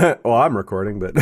Well, I'm recording, but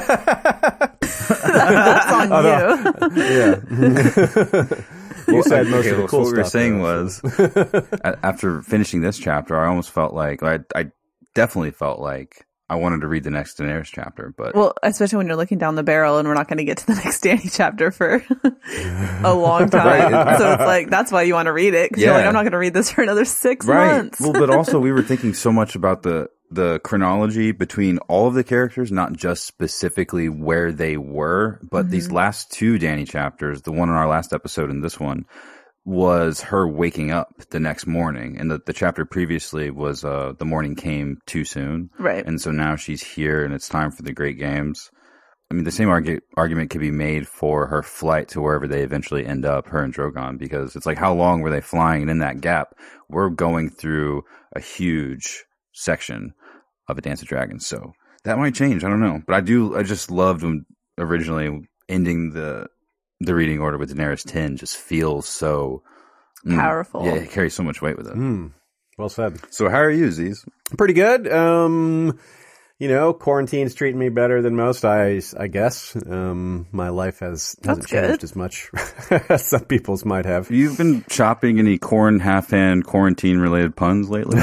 That's on you. Yeah. You said most of the cool what we were stuff, saying though, was, after finishing this chapter, I almost felt like, I definitely felt like I wanted to read the next Daenerys chapter, but Well, especially when you're looking down the barrel and we're not going to get to the next Dany chapter for a long time. Right. So it's like, that's why you want to read it. Because you're Yeah. like, I'm not going to read this for another 6 right. months. Well, but also we were thinking so much about the chronology between all of the characters, not just specifically where they were, but these last 2 Dany chapters, the one in our last episode and this one, was her waking up the next morning. And the chapter previously was the morning came too soon. Right. And so now she's here and it's time for the Great Games. I mean, the same argument could be made for her flight to wherever they eventually end up, her and Drogon, because it's like, how long were they flying? And in that gap, we're going through a huge section of A Dance of Dragons. So that might change. I don't know. But I just loved when originally ending the reading order with Daenerys 10 just feels so Powerful. Yeah, it carries so much weight with it. well said. So how are you, Z's? Pretty good. Quarantine's treating me better than most, I guess. My life hasn't That's changed good. as much as some people's might have. You've been chopping any half-hand quarantine-related puns lately?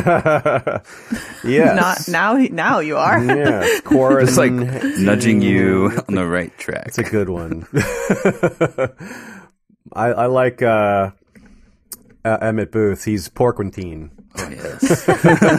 Yes. Not now you are. Yes. Just like nudging you on the right track. It's a good one. I like Emmett Booth. He's Porquintine. Oh, yes.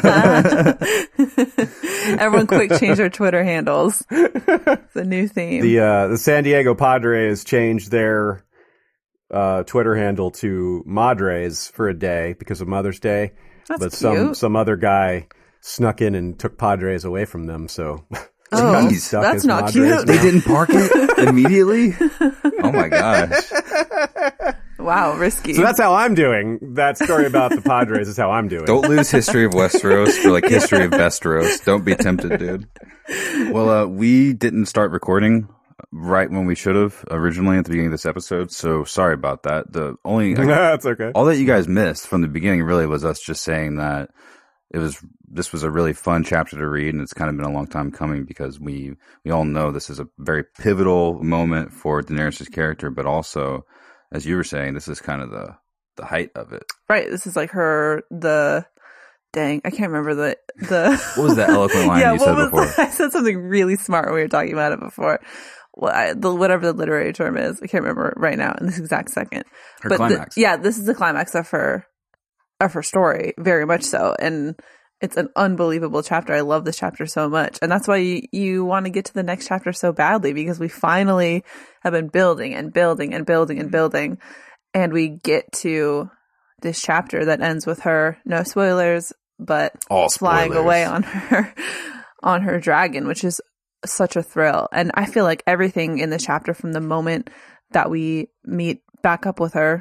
Everyone quick change their Twitter handles. It's a new theme. The San Diego Padres changed their Twitter handle to Madres for a day because of Mother's Day. That's but cute. some other guy snuck in and took Padres away from them. So Oh, Jeez, stuck that's as not Madres cute. now. They didn't park it immediately? Oh my gosh. Wow, risky. So that's how I'm doing. That story about the Padres is how I'm doing. Don't lose History of Westeros for like History of Besteros. Don't be tempted, dude. Well, we didn't start recording right when we should have originally at the beginning of this episode, so sorry about that. That's okay. All that you guys missed from the beginning really was us just saying that this was a really fun chapter to read, and it's kind of been a long time coming because we all know this is a very pivotal moment for Daenerys' character, but also, as you were saying, this is kind of the height of it. Right, this is like dang, I can't remember the What was that eloquent line you said before? I said something really smart when we were talking about it before. Well, whatever the literary term is, I can't remember right now in this exact second. Her climax. This is the climax of her story, very much so, and it's an unbelievable chapter. I love this chapter so much, and that's why you want to get to the next chapter so badly, because we finally have been building and building and building and building, and we get to this chapter that ends with her, no spoilers, but All flying spoilers. away on her dragon, which is such a thrill. And I feel like everything in this chapter, from the moment that we meet back up with her,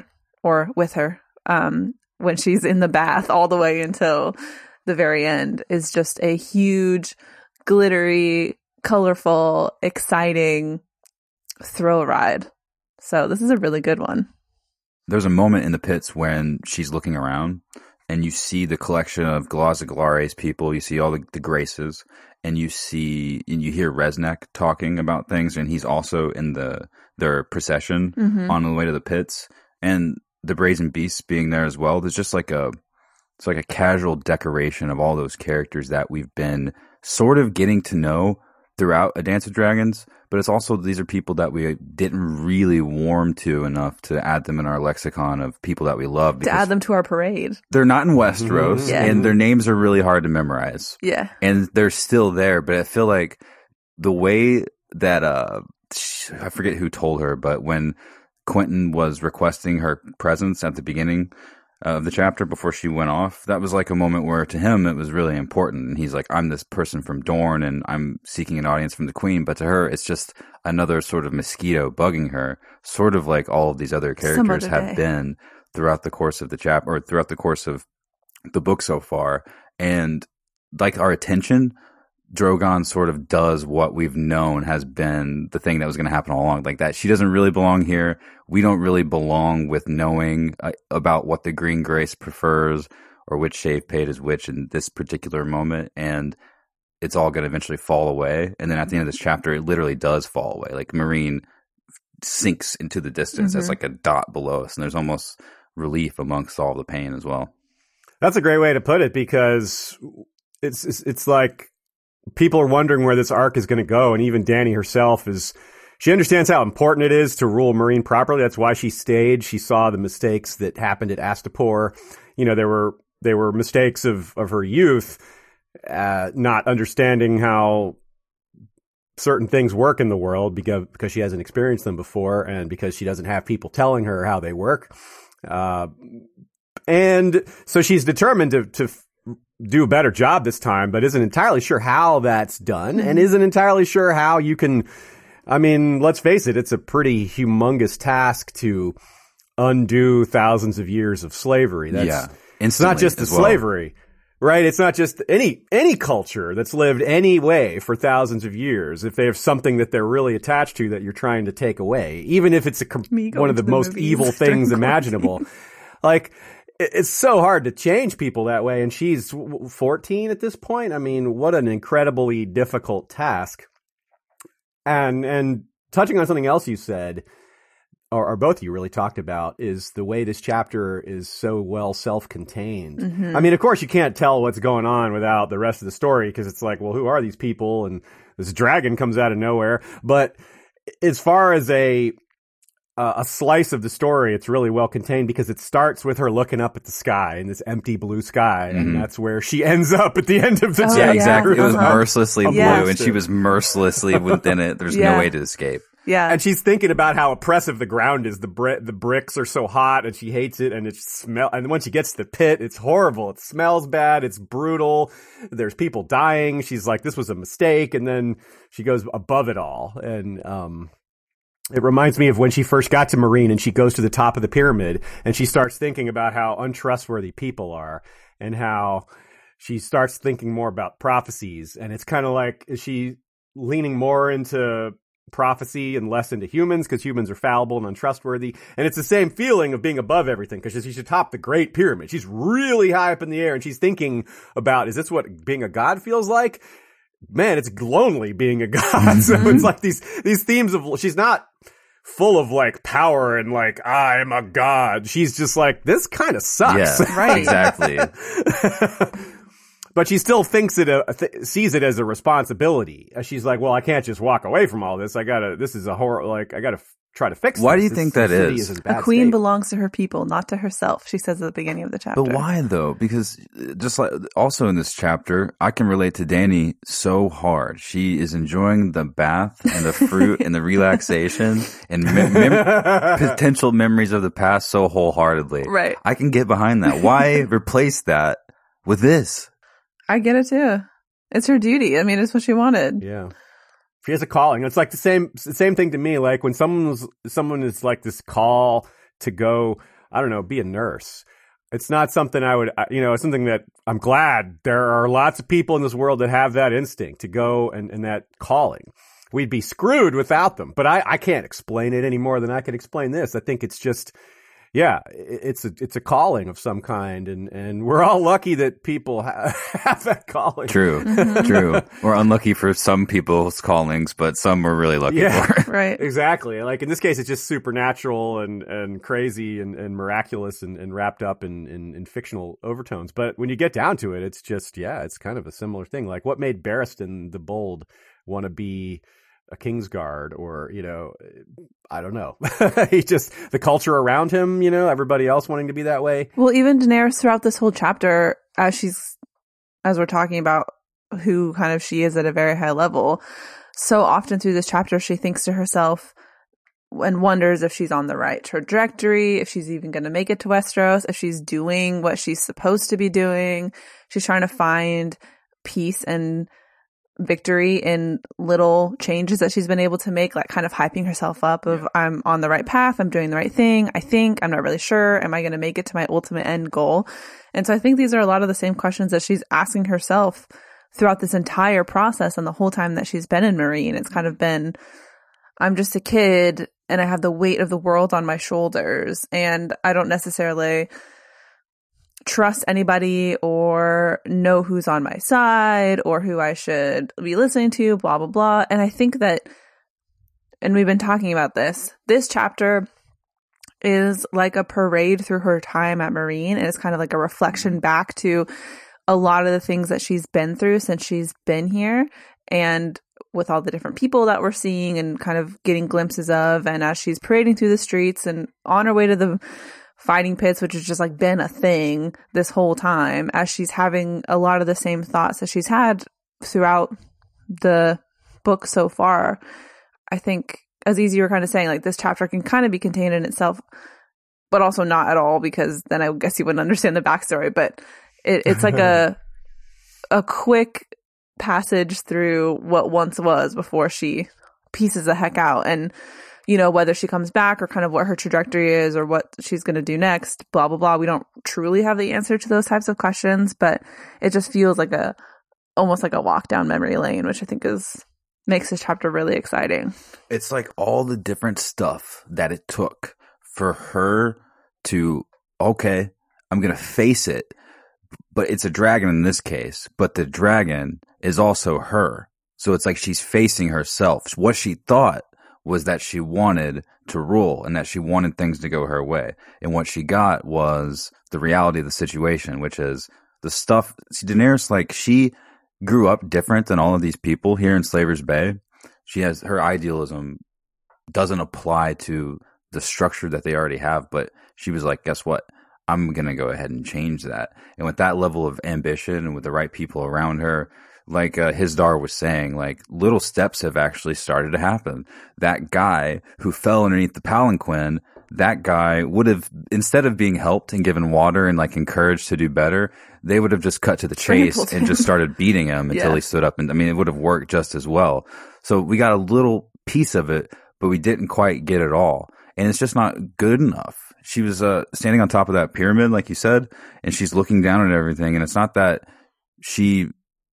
when she's in the bath all the way until the very end, is just a huge, glittery, colorful, exciting thrill ride. So this is a really good one. There's a moment in the pits when she's looking around and you see the collection of Glaza Galare's people, you see all the Graces, and you hear Resnek talking about things, and he's also in their procession on the way to the pits, and the Brazen Beasts being there as well. There's just like a casual decoration of all those characters that we've been sort of getting to know throughout A Dance of Dragons, but it's also, these are people that we didn't really warm to enough to add them in our lexicon of people that we love. To add them to our parade. They're not in Westeros, Yeah. and their names are really hard to memorize. Yeah. And they're still there, but I feel like the way that, I forget who told her, but when Quentin was requesting her presence at the beginning of the chapter before she went off, that was like a moment where to him it was really important. And he's like, I'm this person from Dorne and I'm seeking an audience from the Queen. But to her, it's just another sort of mosquito bugging her, sort of like all of these other characters have been throughout the course of the chapter, or throughout the course of the book so far. And like our attention, Drogon sort of does what we've known has been the thing that was going to happen all along. Like that, she doesn't really belong here. We don't really belong with knowing about what the Green Grace prefers or which shave pate is which in this particular moment. And it's all going to eventually fall away. And then at the end of this chapter, it literally does fall away. Like Marine sinks into the distance as like a dot below us, and there's almost relief amongst all the pain as well. That's a great way to put it, because it's like people are wondering where this arc is going to go, and even Dany herself she understands how important it is to rule Meereen properly. That's why she stayed. She saw the mistakes that happened at Astapor. You know, they were mistakes of her youth, not understanding how certain things work in the world because she hasn't experienced them before, and because she doesn't have people telling her how they work. And so she's determined to do a better job this time, but isn't entirely sure how that's done, and isn't entirely sure how you can, I mean, let's face it, it's a pretty humongous task to undo thousands of years of slavery. It's not just the slavery, right? It's not just any culture that's lived any way for thousands of years. If they have something that they're really attached to that you're trying to take away, even if it's one of the most evil things imaginable, like, it's so hard to change people that way. And she's 14 at this point. I mean, what an incredibly difficult task. And touching on something else you said, or both of you really talked about, is the way this chapter is so well self-contained. Mm-hmm. I mean, of course, you can't tell what's going on without the rest of the story, because it's like, well, who are these people? And this dragon comes out of nowhere. But as far as a slice of the story, it's really well contained, because it starts with her looking up at the sky, in this empty blue sky, and that's where she ends up at the end of the chapter. Yeah, exactly. It was mercilessly blue, and she was mercilessly within it. There's no way to escape. Yeah. And she's thinking about how oppressive the ground is. The bricks are so hot, and she hates it, and and when she gets to the pit, it's horrible. It smells bad. It's brutal. There's people dying. She's like, this was a mistake. And then she goes above it all. And, it reminds me of when she first got to Meereen, and she goes to the top of the pyramid, and she starts thinking about how untrustworthy people are, and how she starts thinking more about prophecies. And it's kind of like, is she leaning more into prophecy and less into humans, because humans are fallible and untrustworthy? And it's the same feeling of being above everything, because she's atop the Great Pyramid. She's really high up in the air, and she's thinking about, is this what being a god feels like? Man, it's lonely being a god. So it's like these themes of, she's not full of like power and like, I'm a god. She's just like, this kind of sucks. Yeah, right. Exactly. But she still thinks sees it as a responsibility. She's like, well, I can't just walk away from all this. This is a horror, like, I gotta try to fix Why this. do you think that is? A queen belongs to her people, not to herself, she says at the beginning of the chapter. But why though? Because just like also in this chapter, I can relate to Dany so hard. She is enjoying the bath and the fruit and the relaxation and potential memories of the past so wholeheartedly. Right. I can get behind that. Why replace that with this? I get it too. It's her duty. I mean, it's what she wanted. Yeah. She has a calling. It's like the same thing to me. Like when someone is like this call to go, I don't know, be a nurse. It's not something it's something that I'm glad there are lots of people in this world that have that instinct to go and that calling. We'd be screwed without them, but I can't explain it any more than I can explain this. I think it's just, yeah, it's a calling of some kind, and we're all lucky that people have that calling. True, true. We're unlucky for some people's callings, but some we're really lucky for. Right. Exactly. Like in this case, it's just supernatural and crazy and miraculous and wrapped up in fictional overtones. But when you get down to it, it's just, it's kind of a similar thing. Like what made Barristan the Bold want to be a Kingsguard, or, I don't know. He just, the culture around him, everybody else wanting to be that way. Well, even Daenerys throughout this whole chapter, as we're talking about who kind of she is at a very high level, so often through this chapter, she thinks to herself and wonders if she's on the right trajectory, if she's even going to make it to Westeros, if she's doing what she's supposed to be doing. She's trying to find peace and victory in little changes that she's been able to make, like kind of hyping herself up of, I'm on the right path, I'm doing the right thing, I think, I'm not really sure, am I going to make it to my ultimate end goal? And so I think these are a lot of the same questions that she's asking herself throughout this entire process and the whole time that she's been in Meereen. It's kind of been, I'm just a kid and I have the weight of the world on my shoulders, and I don't necessarily trust anybody or know who's on my side or who I should be listening to, blah, blah, blah. And I think that, and we've been talking about this chapter is like a parade through her time at Marine, and it's kind of like a reflection back to a lot of the things that she's been through since she's been here, and with all the different people that we're seeing and kind of getting glimpses of, and as she's parading through the streets and on her way to the fighting pits, which has just like been a thing this whole time, as she's having a lot of the same thoughts that she's had throughout the book so far. I think, as you were kind of saying, like this chapter can kind of be contained in itself, but also not at all, because then I guess you wouldn't understand the backstory. But it's like a quick passage through what once was before she pieces the heck out. And, you know, whether she comes back or kind of what her trajectory is or what she's going to do next, blah, blah, blah. We don't truly have the answer to those types of questions, but it just feels like almost like a walk down memory lane, which I think makes this chapter really exciting. It's like all the different stuff that it took for her to, okay, I'm going to face it, but it's a dragon in this case, but the dragon is also her. So it's like she's facing herself. What she thought was that she wanted to rule and that she wanted things to go her way. And what she got was the reality of the situation, which is the stuff. See, Daenerys, like, she grew up different than all of these people here in Slaver's Bay. She has, her idealism doesn't apply to the structure that they already have, but she was like, guess what? I'm going to go ahead and change that. And with that level of ambition and with the right people around her, like Hizdar was saying, like, little steps have actually started to happen. That guy who fell underneath the palanquin, that guy would have, instead of being helped and given water and like encouraged to do better, they would have just cut to the chase and just started beating him until he stood up. And I mean, it would have worked just as well. So we got a little piece of it, but we didn't quite get it all. And it's just not good enough. She was standing on top of that pyramid, like you said, and she's looking down at everything. And it's not that she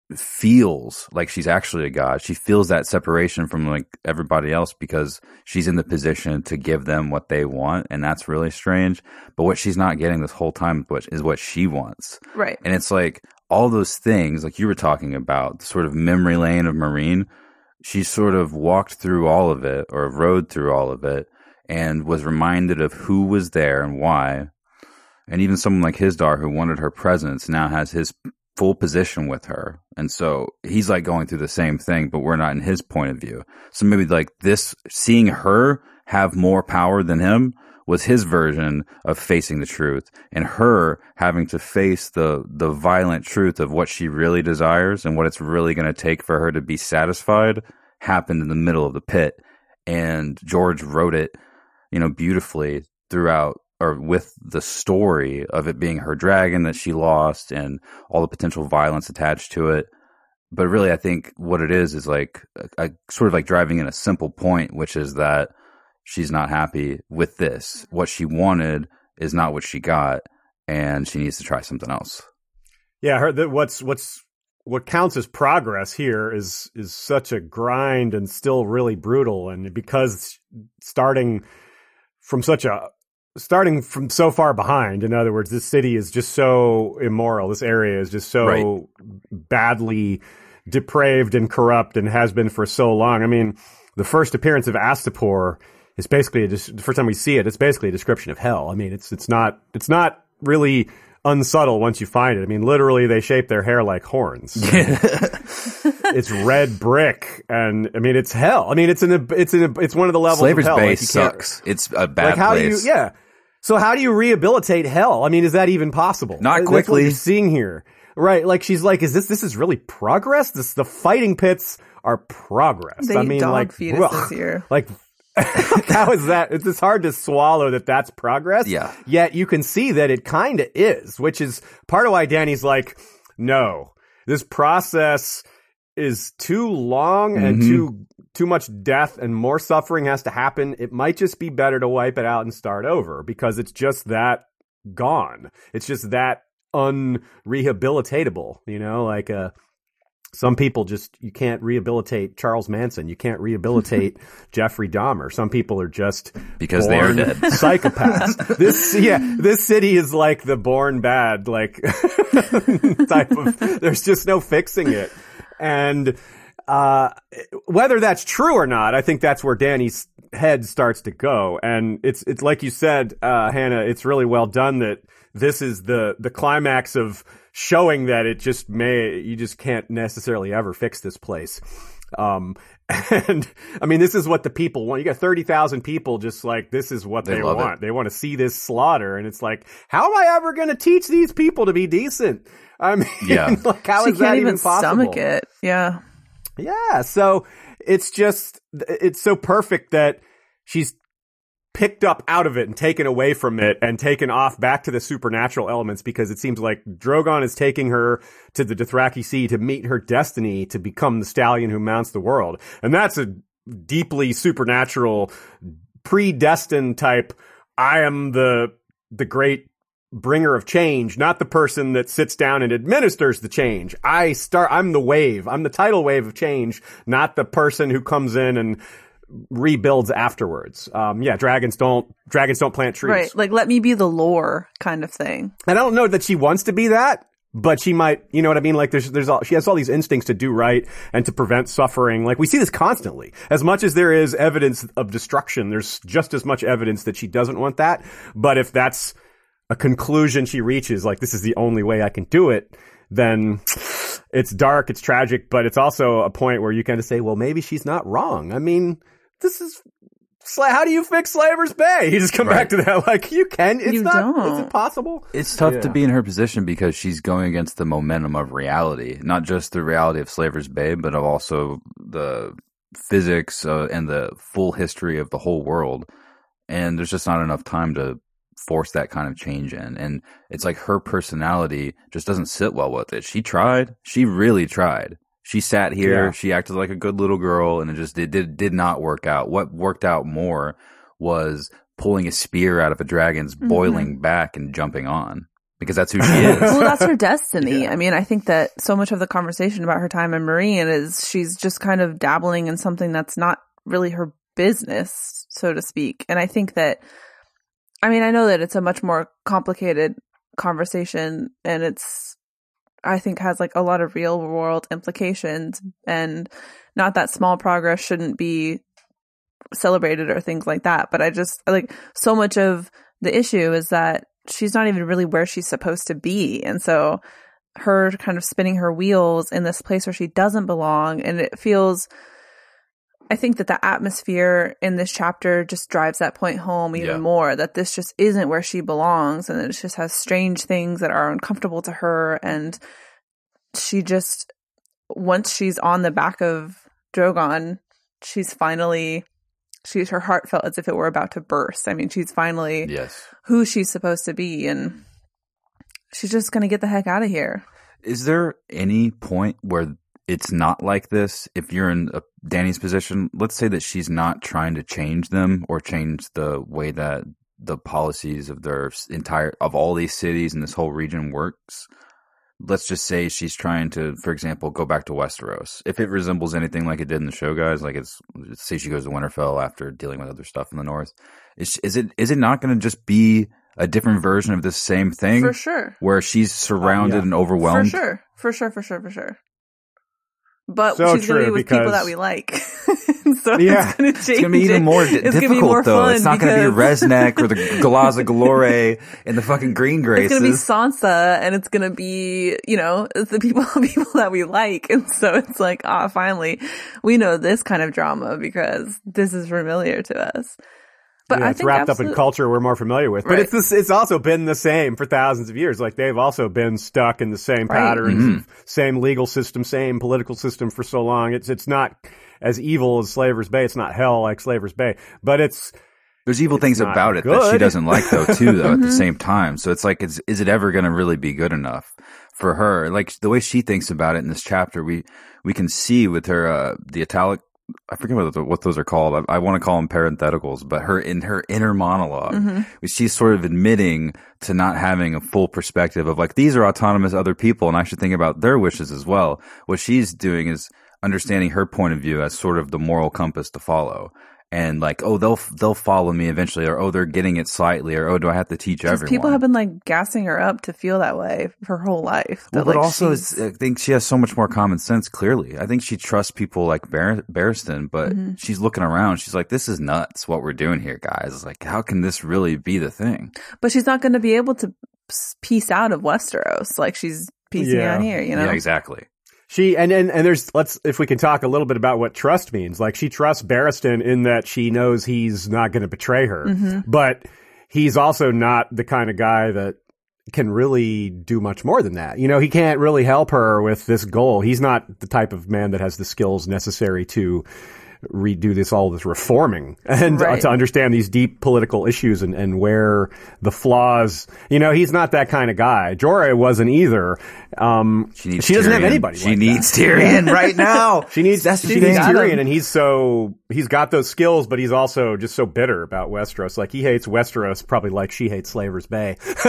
feels like she's actually a god. She feels that separation from like everybody else because she's in the position to give them what they want, and that's really strange. But what she's not getting this whole time is what she wants. Right. And it's like all those things like you were talking about, the sort of memory lane of Marine, she sort of walked through all of it or rode through all of it and was reminded of who was there and why. And even someone like Hizdar, who wanted her presence, now has his full position with her. And so he's like going through the same thing, but we're not in his point of view. So maybe like this, seeing her have more power than him was his version of facing the truth, and her having to face the violent truth of what she really desires and what it's really going to take for her to be satisfied happened in the middle of the pit. And George wrote it, you know, beautifully throughout, or with the story of it being her dragon that she lost and all the potential violence attached to it. But really, I think what it is like a sort of like driving in a simple point, which is that she's not happy with this. What she wanted is not what she got, and she needs to try something else. Yeah, what counts as progress here is such a grind and still really brutal, and because starting from so far behind. In other words, this city is just so immoral. This area is just so badly depraved and corrupt and has been for so long. I mean, the first appearance of Astapor is basically the first time we see it, it's basically a description of hell. I mean, it's not really unsubtle once you find it. I mean, literally they shape their hair like horns. It's red brick, and I mean, it's hell. I mean, it's one of the levels Slaver's of hell. Bay like, sucks. It's a bad how place. Do you, So how do you rehabilitate hell? I mean, is that even possible? Not That's quickly. what you're seeing here. Right. Like, she's like, this is really progress? The fighting pits are progress. They I mean, dog like, fetuses here. Like, how is that? It's hard to swallow that that's progress. Yeah. Yet you can see that it kind of is, which is part of why Danny's like, no, this process is too long and too much death and more suffering has to happen. It might just be better to wipe it out and start over because it's just that gone. It's just that unrehabilitatable, you know, like, Some people you can't rehabilitate Charles Manson. You can't rehabilitate Jeffrey Dahmer. Some people are just because they are dead psychopaths. This city is like the born bad, like type of, there's just no fixing it. And, whether that's true or not, I think that's where Danny's head starts to go. And it's like you said, Hannah, it's really well done that this is the climax of showing that you just can't necessarily ever fix this place. And I mean, this is what the people want. You got 30,000 people just like, this is what they want. They want to see this slaughter. And it's like, how am I ever going to teach these people to be decent? I mean, like, how is that even possible? Stomach it. Yeah. Yeah. So it's so perfect that she's picked up out of it and taken away from it and taken off back to the supernatural elements, because it seems like Drogon is taking her to the Dothraki Sea to meet her destiny to become the stallion who mounts the world. And that's a deeply supernatural, predestined type. I am the great bringer of change, not the person that sits down and administers the change. I'm the wave. I'm the tidal wave of change, not the person who comes in and rebuilds afterwards. Dragons don't plant trees. Right. Like, let me be the lore kind of thing. And I don't know that she wants to be that, but she might, you know what I mean? Like she has all these instincts to do right and to prevent suffering. Like, we see this constantly. As much as there is evidence of destruction, there's just as much evidence that she doesn't want that. But if that's a conclusion she reaches, like, this is the only way I can do it, then it's dark, it's tragic, but it's also a point where you kind of say, well, maybe she's not wrong. I mean, this is, how do you fix Slaver's Bay? You just come back to that, like, you can. It's not, is it possible? It's tough to be in her position because she's going against the momentum of reality, not just the reality of Slaver's Bay, but of also the physics and the full history of the whole world. And there's just not enough time to force that kind of change in. And it's like her personality just doesn't sit well with it. She tried. She really tried. She sat here. Yeah. She acted like a good little girl, and it did not work out. What worked out more was pulling a spear out of a dragon's boiling back and jumping on, because that's who she is. Well, that's her destiny. Yeah. I mean, I think that so much of the conversation about her time in Meereen is she's just kind of dabbling in something that's not really her business, so to speak. And I think that, I mean, I know that it's a much more complicated conversation, and I think has like a lot of real world implications, and not that small progress shouldn't be celebrated or things like that. But I just like, so much of the issue is that she's not even really where she's supposed to be. And so her kind of spinning her wheels in this place where she doesn't belong. And it feels, I think that the atmosphere in this chapter just drives that point home even more, that this just isn't where she belongs, and it just has strange things that are uncomfortable to her. And she just, once she's on the back of Drogon, her heart felt as if it were about to burst. I mean, she's finally who she's supposed to be, and she's just going to get the heck out of here. Is there any point where it's not like this? If you're in Dany's position, let's say that she's not trying to change them or change the way that the policies of of all these cities and this whole region works. Let's just say she's trying to, for example, go back to Westeros. If it resembles anything like it did in the show, guys, like let's say she goes to Winterfell after dealing with other stuff in the north, is it not going to just be a different version of this same thing? For sure. Where she's surrounded and overwhelmed? For sure. But she's going to be with people that we like. So it's going to change. It's going to be even more difficult, though. It's not going to be Resnek or the Galaza Galore and the fucking Green Graces. It's going to be Sansa, and it's going to be, it's the people that we like. And so it's like, finally, we know this kind of drama because this is familiar to us. But I it's think wrapped up in culture we're more familiar with. But it's also been the same for thousands of years. Like, they've also been stuck in the same patterns, same legal system, same political system for so long. It's not as evil as Slaver's Bay. It's not hell like Slaver's Bay. But there's evil things about it that she doesn't like, though, too, though, at the same time. So it's like, is it ever going to really be good enough for her? Like, the way she thinks about it in this chapter, we can see with her, the Italic I forget what those are called. I want to call them parentheticals, but in her inner monologue, she's sort of admitting to not having a full perspective of like, these are autonomous other people and I should think about their wishes as well. What she's doing is understanding her point of view as sort of the moral compass to follow. And like, oh, they'll follow me eventually, or oh, they're getting it slightly, or oh, do I have to teach everyone? People have been like gassing her up to feel that way for her whole life. Well, but also, I think she has so much more common sense. Clearly, I think she trusts people like Barristan, but she's looking around. She's like, "This is nuts. What we're doing here, guys. It's like, how can this really be the thing?" But she's not going to be able to piece out of Westeros like she's piecing out here. You know? Yeah, exactly. She and there's if we can talk a little bit about what trust means. Like she trusts Barristan in that she knows he's not going to betray her, but he's also not the kind of guy that can really do much more than that. You know, he can't really help her with this goal. He's not the type of man that has the skills necessary to redo all this reforming and to understand these deep political issues and where the flaws, you know, he's not that kind of guy. Jorah wasn't either. She doesn't have anybody. She needs Tyrion right now. She needs Tyrion, and he's got those skills, but he's also just so bitter about Westeros. Like he hates Westeros probably like she hates Slaver's Bay. True.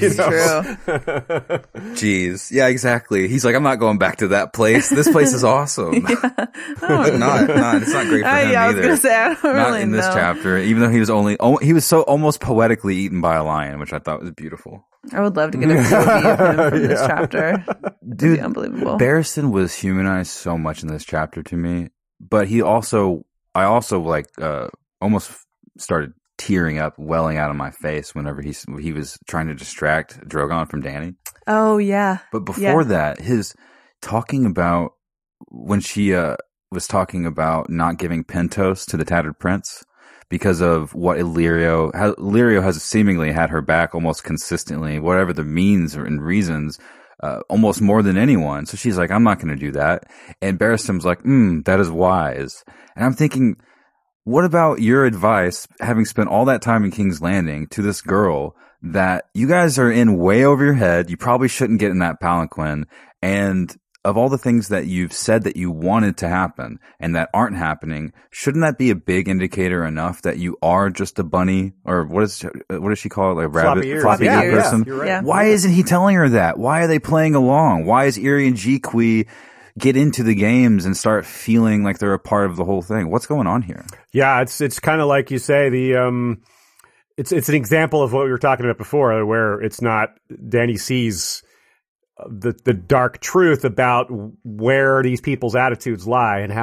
Jeez. Yeah, exactly. He's like, I'm not going back to that place. This place is awesome. But it's not great for him I was either. gonna say, I don't not really in this know. chapter, even though he was so almost poetically eaten by a lion, which I thought was beautiful. I would love to get a POV of him from this chapter. Dude, unbelievable. Barristan was humanized so much in this chapter to me, but I also like almost started tearing up, welling out of my face whenever he was trying to distract Drogon from Dany. Oh yeah. But before that, his talking about when she was talking about not giving Pentos to the Tattered Prince because of what Illyrio has seemingly had her back almost consistently, whatever the means and reasons, almost more than anyone. So she's like, I'm not going to do that. And Barristan's like, that is wise. And I'm thinking, what about your advice, having spent all that time in King's Landing, to this girl that you guys are in way over your head? You probably shouldn't get in that palanquin. And of all the things that you've said that you wanted to happen and that aren't happening, shouldn't that be a big indicator enough that you are just a bunny, or what does she call it? Like a rabbit, floppy ear person? You're right. Yeah. Why isn't he telling her that? Why are they playing along? Why is Irri and Jiqui get into the games and start feeling like they're a part of the whole thing? What's going on here? Yeah, it's kind of like you say, it's an example of what we were talking about before, where it's not Dany sees the dark truth about where these people's attitudes lie and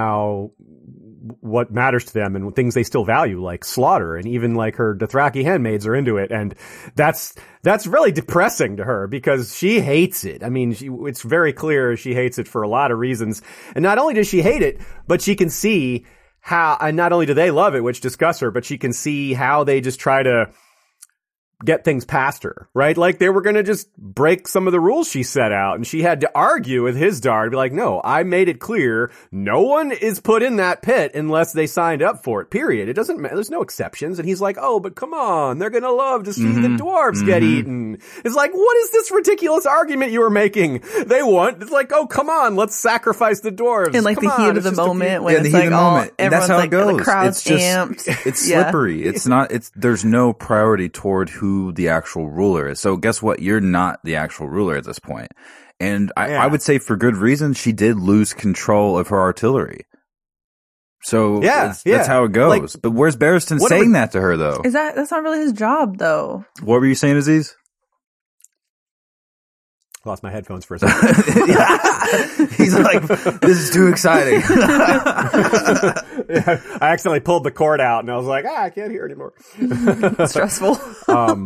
what matters to them and things they still value, like slaughter, and even like her Dothraki handmaids are into it, and that's really depressing to her because she hates it. I mean, it's very clear she hates it for a lot of reasons, and not only does she hate it, but she can see how, and not only do they love it, which disgusts her, but she can see how they just try to get things past her, right? Like they were going to just break some of the rules she set out, and she had to argue with Hizdahr to be like, no, I made it clear no one is put in that pit unless they signed up for it, period. It doesn't matter. There's no exceptions. And he's like, oh, but come on, they're going to love to see the dwarves get eaten. It's like, what is this ridiculous argument you were making? It's like, oh, come on, let's sacrifice the dwarves. In like come the on, heat of the moment when the it's heat like of the all, moment. And that's everyone's how like, it goes. the crowd's It's just, amped. it's slippery. There's no priority toward who the actual ruler is. So guess what? You're not the actual ruler at this point. And I would say for good reason, she did lose control of her artillery. So that's how it goes. Like, but where's Barristan saying that to her though? That's not really his job though. What were you saying, Aziz? Lost my headphones for a second. He's like, this is too exciting. Yeah, I accidentally pulled the cord out and I was like, I can't hear anymore. Stressful. So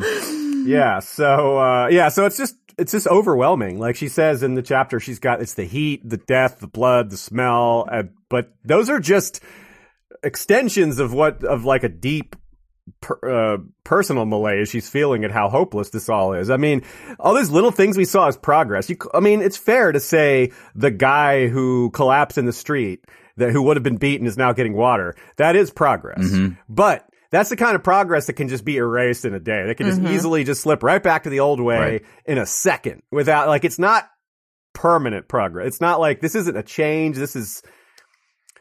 it's just overwhelming. Like she says in the chapter, it's the heat, the death, the blood, the smell, but those are just extensions of like a deep personal malaise she's feeling at how hopeless this all is. I mean, all these little things we saw as progress. It's fair to say the guy who collapsed in the street, who would have been beaten, is now getting water. That is progress. But that's the kind of progress that can just be erased in a day. That can just easily just slip right back to the old way in a second without, like, it's not permanent progress. It's not like this isn't a change. This is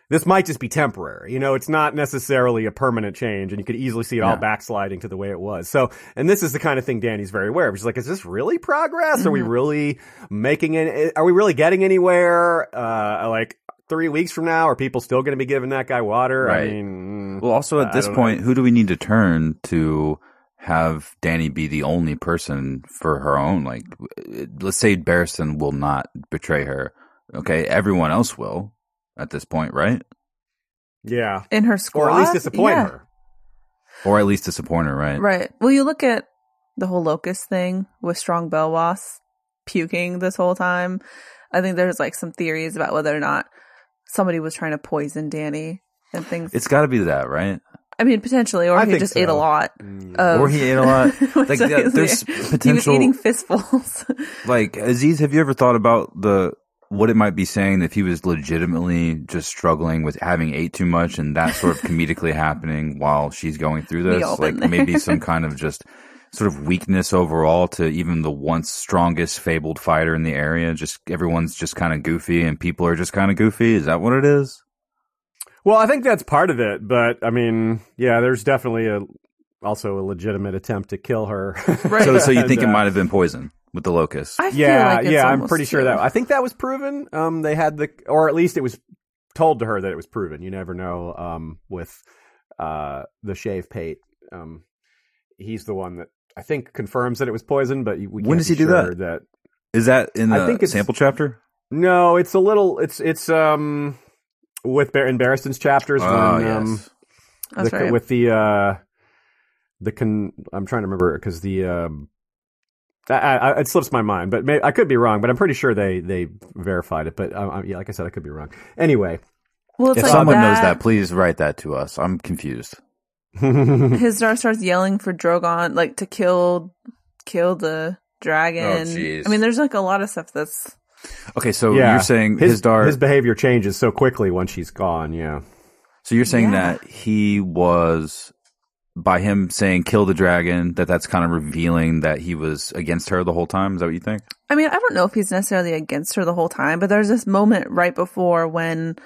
this might just be temporary. You know, it's not necessarily a permanent change, and you could easily see it all backsliding to the way it was. So, and this is the kind of thing Dany's very aware of. She's like, is this really progress? Are we really making it? Are we really getting anywhere? Like 3 weeks from now, are people still going to be giving that guy water? Right. I mean, well, also at this point, who do we need to turn to have Dany be the only person for her own? Like, let's say Barristan will not betray her. Okay, everyone else will. At this point, right? In her squad? Or at least disappoint her. Or at least disappoint her, right? Right. Well, you look at the whole Locust thing with Strong Belwas puking this whole time. I think there's like some theories about whether or not somebody was trying to poison Dany and things. It's got to be that, right? I mean, potentially, or he just ate a lot. Or he ate a lot. Like, there's potential. He was eating fistfuls. Like, Aziz, have you ever thought about what it might be saying if he was legitimately just struggling with having ate too much and that sort of comedically happening while she's going through this? Like maybe some kind of just sort of weakness overall to even the once strongest fabled fighter in the area. Just everyone's just kind of goofy and people are just kind of goofy. Is that what it is? Well, I think that's part of it. But I mean, yeah, there's definitely also a legitimate attempt to kill her. Right. So you think it might have been poison? With the locust. I'm pretty sure that. I think that was proven. They had or at least it was told to her that it was proven. You never know. With the Shave Pate, he's the one that I think confirms that it was poison. But when does he do that? Is that in the sample chapter? No, it's a little. It's with in Barristan's chapters. Yes. That's right. With I'm trying to remember because it slips my mind, but I could be wrong. But I'm pretty sure they verified it. But yeah, like I said, I could be wrong. Anyway, well, it's if like someone knows that, please write that to us. I'm confused. Hizdahr starts yelling for Drogon, like to kill the dragon. Oh, jeez. I mean, there's like a lot of stuff that's okay. So you're saying his behavior changes so quickly once she's gone. Yeah. So you're saying that he was. By him saying kill the dragon, that's kind of revealing that he was against her the whole time? Is that what you think? I mean, I don't know if he's necessarily against her the whole time, but there's this moment right before when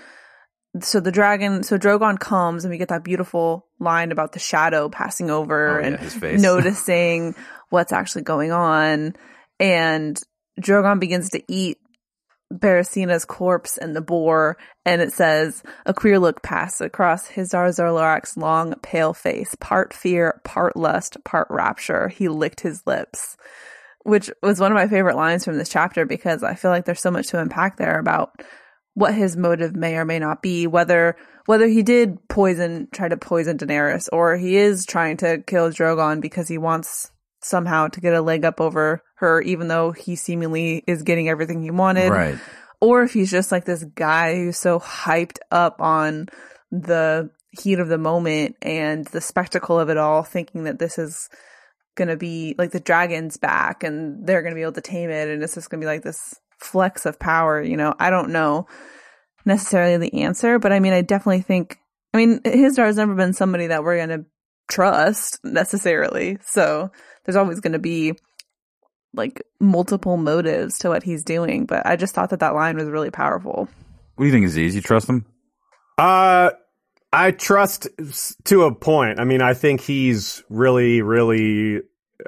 Drogon comes and we get that beautiful line about the shadow passing over his face. Noticing what's actually going on. And Drogon begins to eat Barristena's corpse and the boar, and it says, a queer look passed across Hizdahr Zorlorak's long, pale face, part fear, part lust, part rapture. He licked his lips, which was one of my favorite lines from this chapter because I feel like there's so much to unpack there about what his motive may or may not be, whether he did try to poison Daenerys, or he is trying to kill Drogon because he wants somehow to get a leg up over her, even though he seemingly is getting everything he wanted. Right. Or if he's just like this guy who's so hyped up on the heat of the moment and the spectacle of it all, thinking that this is going to be like the dragon's back and they're going to be able to tame it. And it's just going to be like this flex of power. You know, I don't know necessarily the answer, but I mean, I definitely think, Hizdahr has never been somebody that we're going to trust necessarily. So there's always going to be like multiple motives to what he's doing. But I just thought that line was really powerful. What do you think, Aziz? You trust him? I trust to a point. I mean, I think he's really, really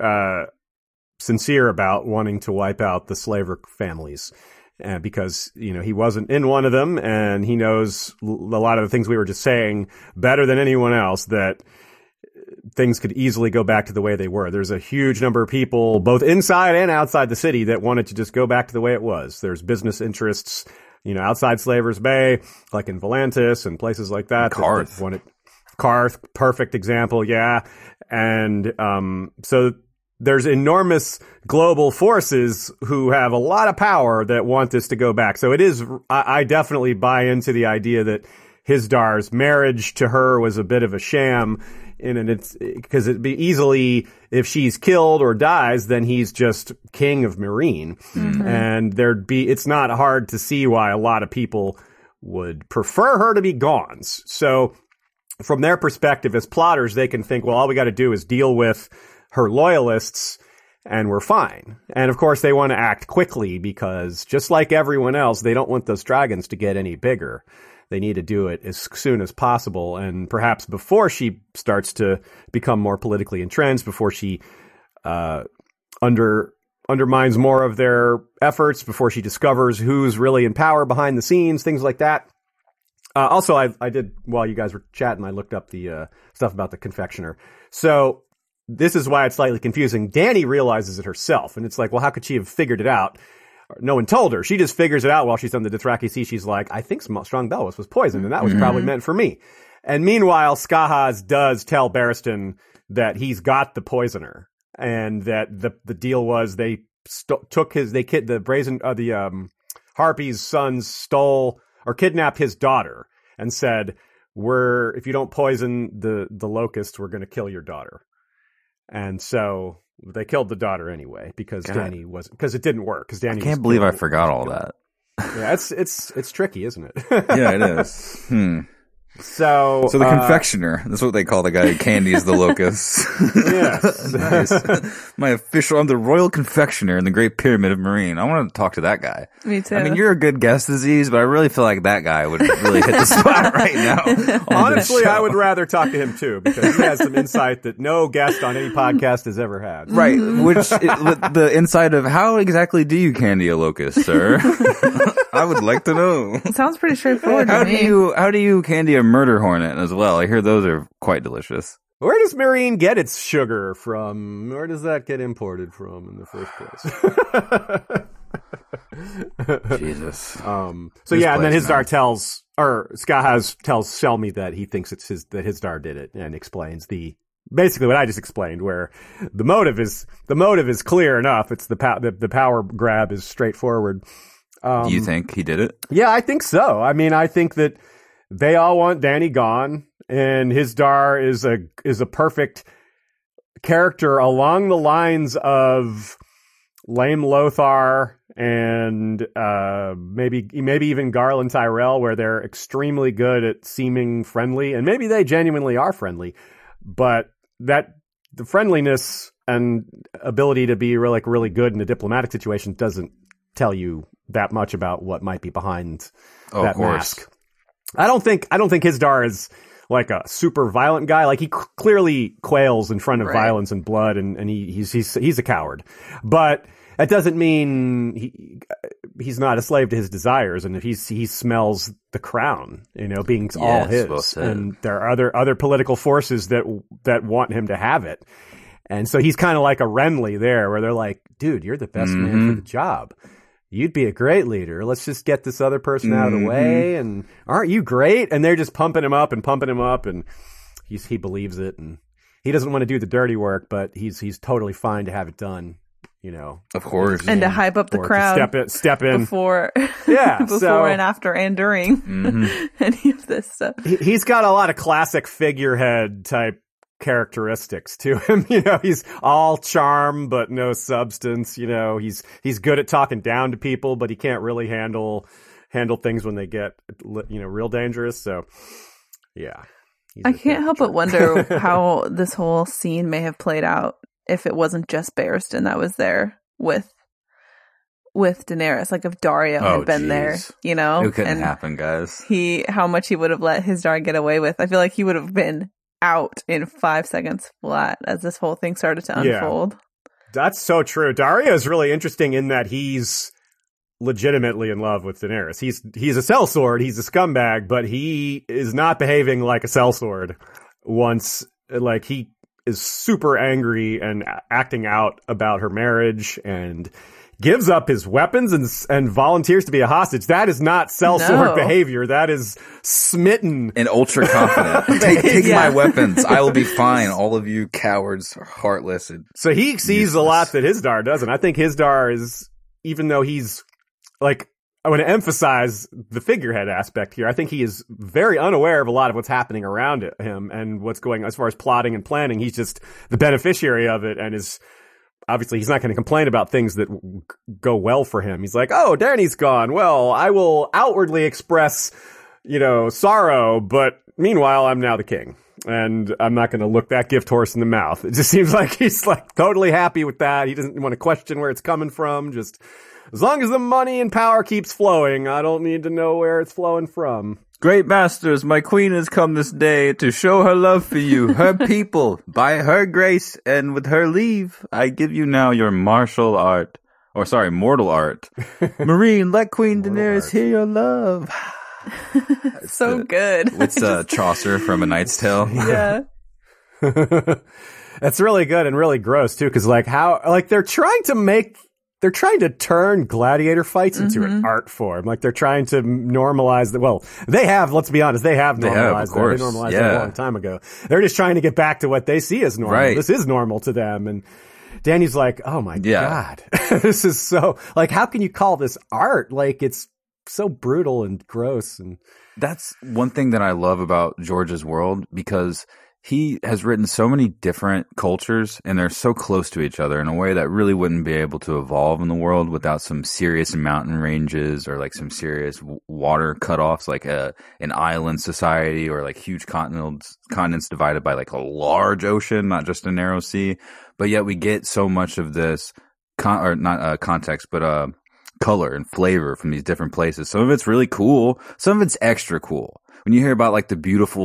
sincere about wanting to wipe out the slaver families. Because, he wasn't in one of them, and he knows a lot of the things we were just saying better than anyone else, that things could easily go back to the way they were. There's a huge number of people, both inside and outside the city, that wanted to just go back to the way it was. There's business interests, outside Slaver's Bay, like in Volantis and places like that. Karth, perfect example, yeah. And so there's enormous global forces who have a lot of power that want this to go back. So it is, I definitely buy into the idea that Hizdahr's marriage to her was a bit of a sham. And it's because it'd be easily, if she's killed or dies, then he's just king of Meereen. Mm-hmm. And it's not hard to see why a lot of people would prefer her to be gone. So from their perspective as plotters, they can think, well, all we got to do is deal with her loyalists and we're fine. And of course they want to act quickly because just like everyone else, they don't want those dragons to get any bigger. they need to do it as soon as possible, and perhaps before she starts to become more politically entrenched, before she undermines more of their efforts, before she discovers who's really in power behind the scenes, things like that. Also, I did, while you guys were chatting, I looked up the stuff about the confectioner. So this is why it's slightly confusing. Dany realizes it herself, and it's like, well, how could she have figured it out? No one told her. She just figures it out while she's on the Dothraki Sea. She's like, I think Strong Belwas was poisoned, and that was probably meant for me. And meanwhile, Skahaz does tell Barristan that he's got the poisoner, and that the deal was they Harpy's sons stole or kidnapped his daughter and said, if you don't poison the locust, we're going to kill your daughter. And so they killed the daughter anyway because because it didn't work. Because Dany, I can't believe I forgot all that. Yeah, it's tricky, isn't it? Yeah, it is. So the confectioner, that's what they call the guy who candies the locusts. Yes. Nice. I'm the royal confectioner in the Great Pyramid of Meereen. I want to talk to that guy. Me too. I mean, you're a good guest, Aziz, but I really feel like that guy would really hit the spot right now. Honestly, I would rather talk to him too, because he has some insight that no guest on any podcast has ever had. Right. With the insight of how exactly do you candy a locust, sir? I would like to know. It sounds pretty straightforward to me. How do you candy a murder hornet as well? I hear those are quite delicious. Where does Meereen get its sugar from? Where does that get imported from in the first place? Jesus. So yeah, and then Skahaz tells Shelmy that he thinks that Hizdar did it, and explains basically what I just explained, where the motive is clear enough. It's the power grab is straightforward. Do you think he did it? Yeah, I think so. I mean, I think that they all want Dany gone, and Hizdar is a perfect character along the lines of Lame Lothar and maybe even Garland Tyrell, where they're extremely good at seeming friendly, and maybe they genuinely are friendly, but that the friendliness and ability to be really good in a diplomatic situation doesn't tell you that much about what might be behind that mask. I don't think Hizdar is like a super violent guy. Like, he clearly quails in front of violence and blood, and he's a coward. But that doesn't mean he's not a slave to his desires. And if he smells the crown, being all his, and there are other political forces that want him to have it. And so he's kind of like a Renly there, where they're like, dude, you're the best man for the job. You'd be a great leader. Let's just get this other person out of the way. And aren't you great? And they're just pumping him up. And he believes it. And he doesn't want to do the dirty work, but he's totally fine to have it done, Of course. And to hype up the crowd. Step in. Before, yeah, before and after and during any of this stuff. He's got a lot of classic figurehead type characteristics to him. He's all charm but no substance. He's good at talking down to people, but he can't really handle things when they get real dangerous. So yeah, I can't help but wonder how this whole scene may have played out if it wasn't just Barristan that was there with Daenerys. Like, if Daario had been there, it couldn't happen, guys. How much he would have let Hizdar get away with. I feel like he would have been out in 5 seconds flat as this whole thing started to unfold. Yeah, that's so true. Daario is really interesting in that he's legitimately in love with Daenerys. He's a sellsword, he's a scumbag, but he is not behaving like a sellsword. He is super angry and acting out about her marriage and gives up his weapons and volunteers to be a hostage. That is not sellsword behavior. That is smitten. And ultra confident. Take my weapons. I will be fine. All of you cowards are heartless. So he sees a lot that Hizdar doesn't. I think Hizdar is, even though he's like, I want to emphasize the figurehead aspect here. I think he is very unaware of a lot of what's happening around him and what's going as far as plotting and planning. He's just the beneficiary of it, and is obviously he's not going to complain about things that go well for him. He's like, oh, Dany's gone. Well, I will outwardly express, sorrow, but meanwhile, I'm now the king, and I'm not going to look that gift horse in the mouth. It just seems like he's like totally happy with that. He doesn't want to question where it's coming from. Just as long as the money and power keeps flowing, I don't need to know where it's flowing from. Great masters, my queen has come this day to show her love for you, her people. By her grace and with her leave, I give you now your mortal art. Marine, let Queen Daenerys hear your love. So good. It's Chaucer from A Knight's Tale. Yeah. That's really good and really gross too, because they're trying to turn gladiator fights into an art form. Like they're trying to normalize they have, let's be honest, they have normalized that. They normalized that a long time ago. They're just trying to get back to what they see as normal. Right. This is normal to them. And Danny's like, oh my God, this is so, like, how can you call this art? Like, it's so brutal and gross. And that's one thing that I love about George's world, because he has written so many different cultures and they're so close to each other in a way that really wouldn't be able to evolve in the world without some serious mountain ranges or like some serious water cutoffs, like an island society or like huge continents divided by like a large ocean, not just a narrow sea. But yet we get so much of this context, but color and flavor from these different places. Some of it's really cool. Some of it's extra cool. When you hear about like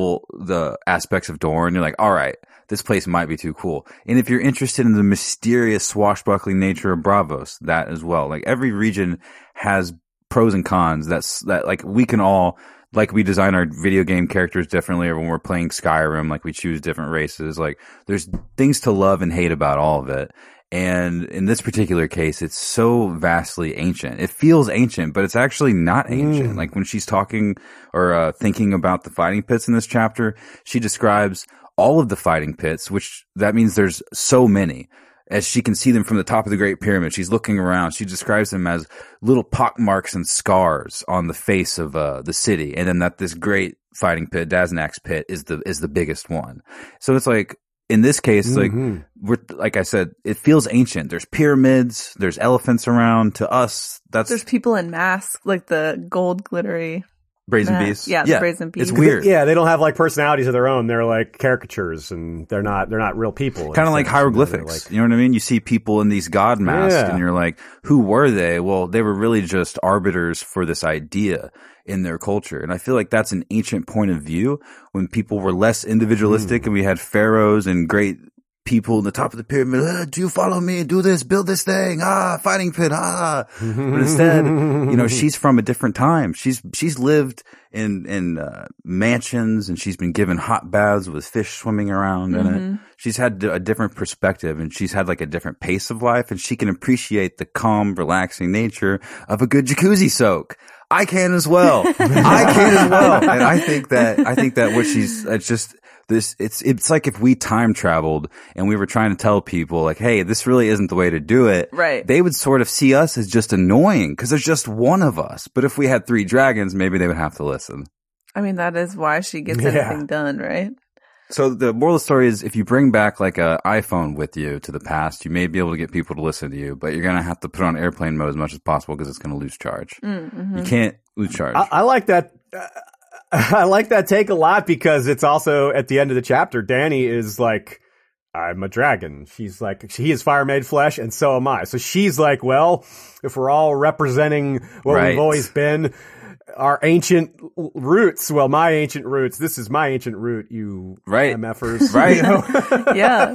the aspects of Dorne, you're like, all right, this place might be too cool. And if you're interested in the mysterious swashbuckling nature of Braavos, that as well. Like every region has pros and cons that like we can all, like we design our video game characters differently, or when we're playing Skyrim, like we choose different races. Like there's things to love and hate about all of it. And in this particular case, it's so vastly ancient. It feels ancient, but it's actually not ancient. Like when she's talking or thinking about the fighting pits in this chapter, she describes all of the fighting pits, which that means there's so many. As she can see them from the top of the Great Pyramid, she's looking around. She describes them as little pockmarks and scars on the face of the city. And then that this great fighting pit, Daznak's pit, is the biggest one. So it's like, in this case, like I said, it feels ancient. There's pyramids, there's elephants around. To us, there's people in masks, like the gold glittery brazen beasts. Yeah, the brazen beasts. It's weird. Yeah, they don't have like personalities of their own. They're like caricatures, and they're not real people. Kind of like hieroglyphics. You know what I mean? You see people in these god masks, and you're like, who were they? Well, they were really just arbiters for this idea in their culture. And I feel like that's an ancient point of view when people were less individualistic and we had pharaohs and great people in the top of the pyramid. Do you follow me? Do this, build this thing. Fighting pit. But instead, she's from a different time. She's lived in mansions, and she's been given hot baths with fish swimming around in it. She's had a different perspective, and she's had like a different pace of life, and she can appreciate the calm, relaxing nature of a good jacuzzi soak. I can as well. And I think that what it's like if we time traveled and we were trying to tell people like, hey, this really isn't the way to do it. Right. They would sort of see us as just annoying because there's just one of us. But if we had 3 dragons, maybe they would have to listen. I mean, that is why she gets anything done, right? So the moral of the story is if you bring back like an iPhone with you to the past, you may be able to get people to listen to you, but you're going to have to put on airplane mode as much as possible because it's going to lose charge. You can't lose charge. I like that. I like that take a lot because it's also at the end of the chapter, Danny is like, I'm a dragon. She's like, he is fire made flesh and so am I. So she's like, well, if we're all representing what we've always been, our ancient roots. Well, my ancient roots. This is my ancient root, you MFers. Right. Yeah.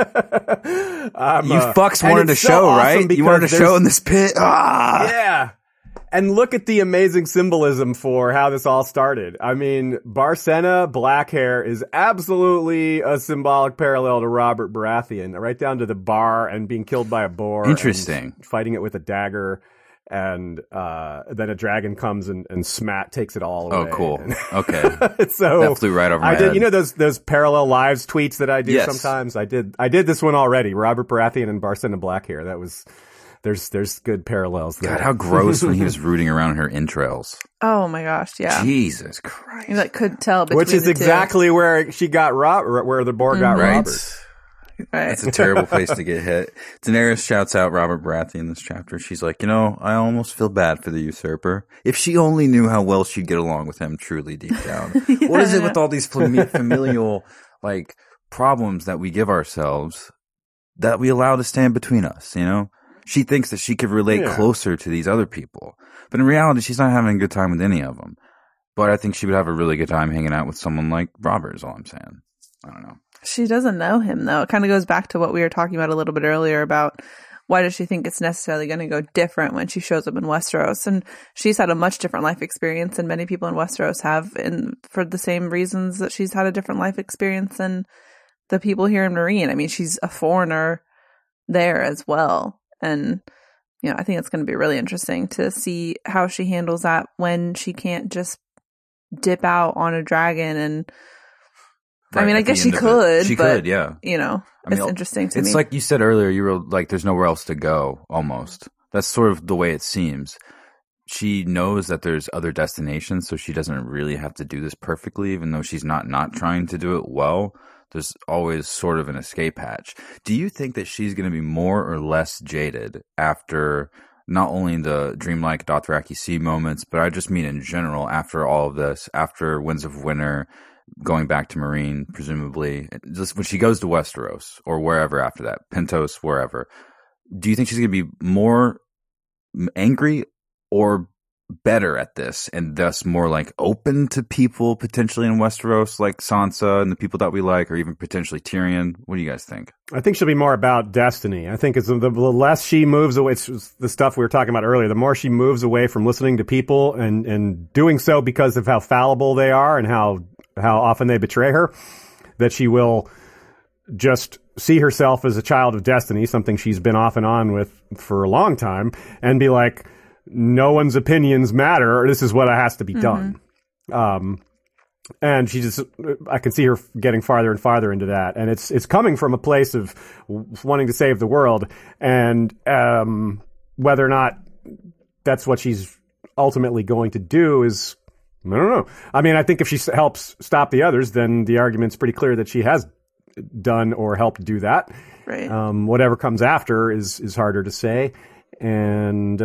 You fucks wanted a show, right? You wanted a show in this pit. Yeah. And look at the amazing symbolism for how this all started. I mean, Barcena, black hair, is absolutely a symbolic parallel to Robert Baratheon, right down to the bar and being killed by a boar. Interesting. And fighting it with a dagger. And then a dragon comes and Smat takes it all away. Oh, cool. Okay. So that flew right over my head. You know those parallel lives tweets that I do sometimes? I did this one already. Robert Baratheon and Barcena Blackhair. That was there's good parallels there. God, how gross when he was rooting around her entrails. Oh my gosh, yeah. Jesus Christ. You could tell between Which is the exactly where she got where the boar got Robert. Right. That's a terrible place to get hit. Daenerys shouts out Robert Baratheon in this chapter. She's like, I almost feel bad for the usurper. If she only knew how well she'd get along with him truly deep down. What is it with all these familial, like, problems that we give ourselves that we allow to stand between us, She thinks that she could relate closer to these other people. But in reality, she's not having a good time with any of them. But I think she would have a really good time hanging out with someone like Robert, is all I'm saying. I don't know. She doesn't know him, though. It kind of goes back to what we were talking about a little bit earlier about why does she think it's necessarily going to go different when she shows up in Westeros? And she's had a much different life experience than many people in Westeros have, and for the same reasons that she's had a different life experience than the people here in Meereen. I mean, she's a foreigner there as well. And, you know, I think it's going to be really interesting to see how she handles that when she can't just dip out on a dragon and Right, I mean, I guess she could. She but, could, yeah. You know, it's interesting to me. It's like you said earlier, you were like, there's nowhere else to go, almost. That's sort of the way it seems. She knows that there's other destinations, so she doesn't really have to do this perfectly, even though she's not trying to do it well. There's always sort of an escape hatch. Do you think that she's going to be more or less jaded after not only the dreamlike Dothraki Sea moments, but I just mean in general after all of this, after Winds of Winter, going back to Meereen, presumably, just when she goes to Westeros or wherever after that, Pentos, wherever, do you think she's going to be more angry or better at this and thus more like open to people potentially in Westeros, like Sansa and the people that we like, or even potentially Tyrion? What do you guys think? I think she'll be more about destiny. I think it's the less she moves away, it's the stuff we were talking about earlier, the more she moves away from listening to people and doing so because of how fallible they are and how often they betray her, that she will just see herself as a child of destiny, something she's been off and on with for a long time, and be like, no one's opinions matter. This is what has to be done. And I can see her getting farther and farther into that. And it's coming from a place of wanting to save the world. And whether or not that's what she's ultimately going to do is, I don't know. I mean, I think if she helps stop the others, then the argument's pretty clear that she has done or helped do that. Right. Whatever comes after is harder to say. And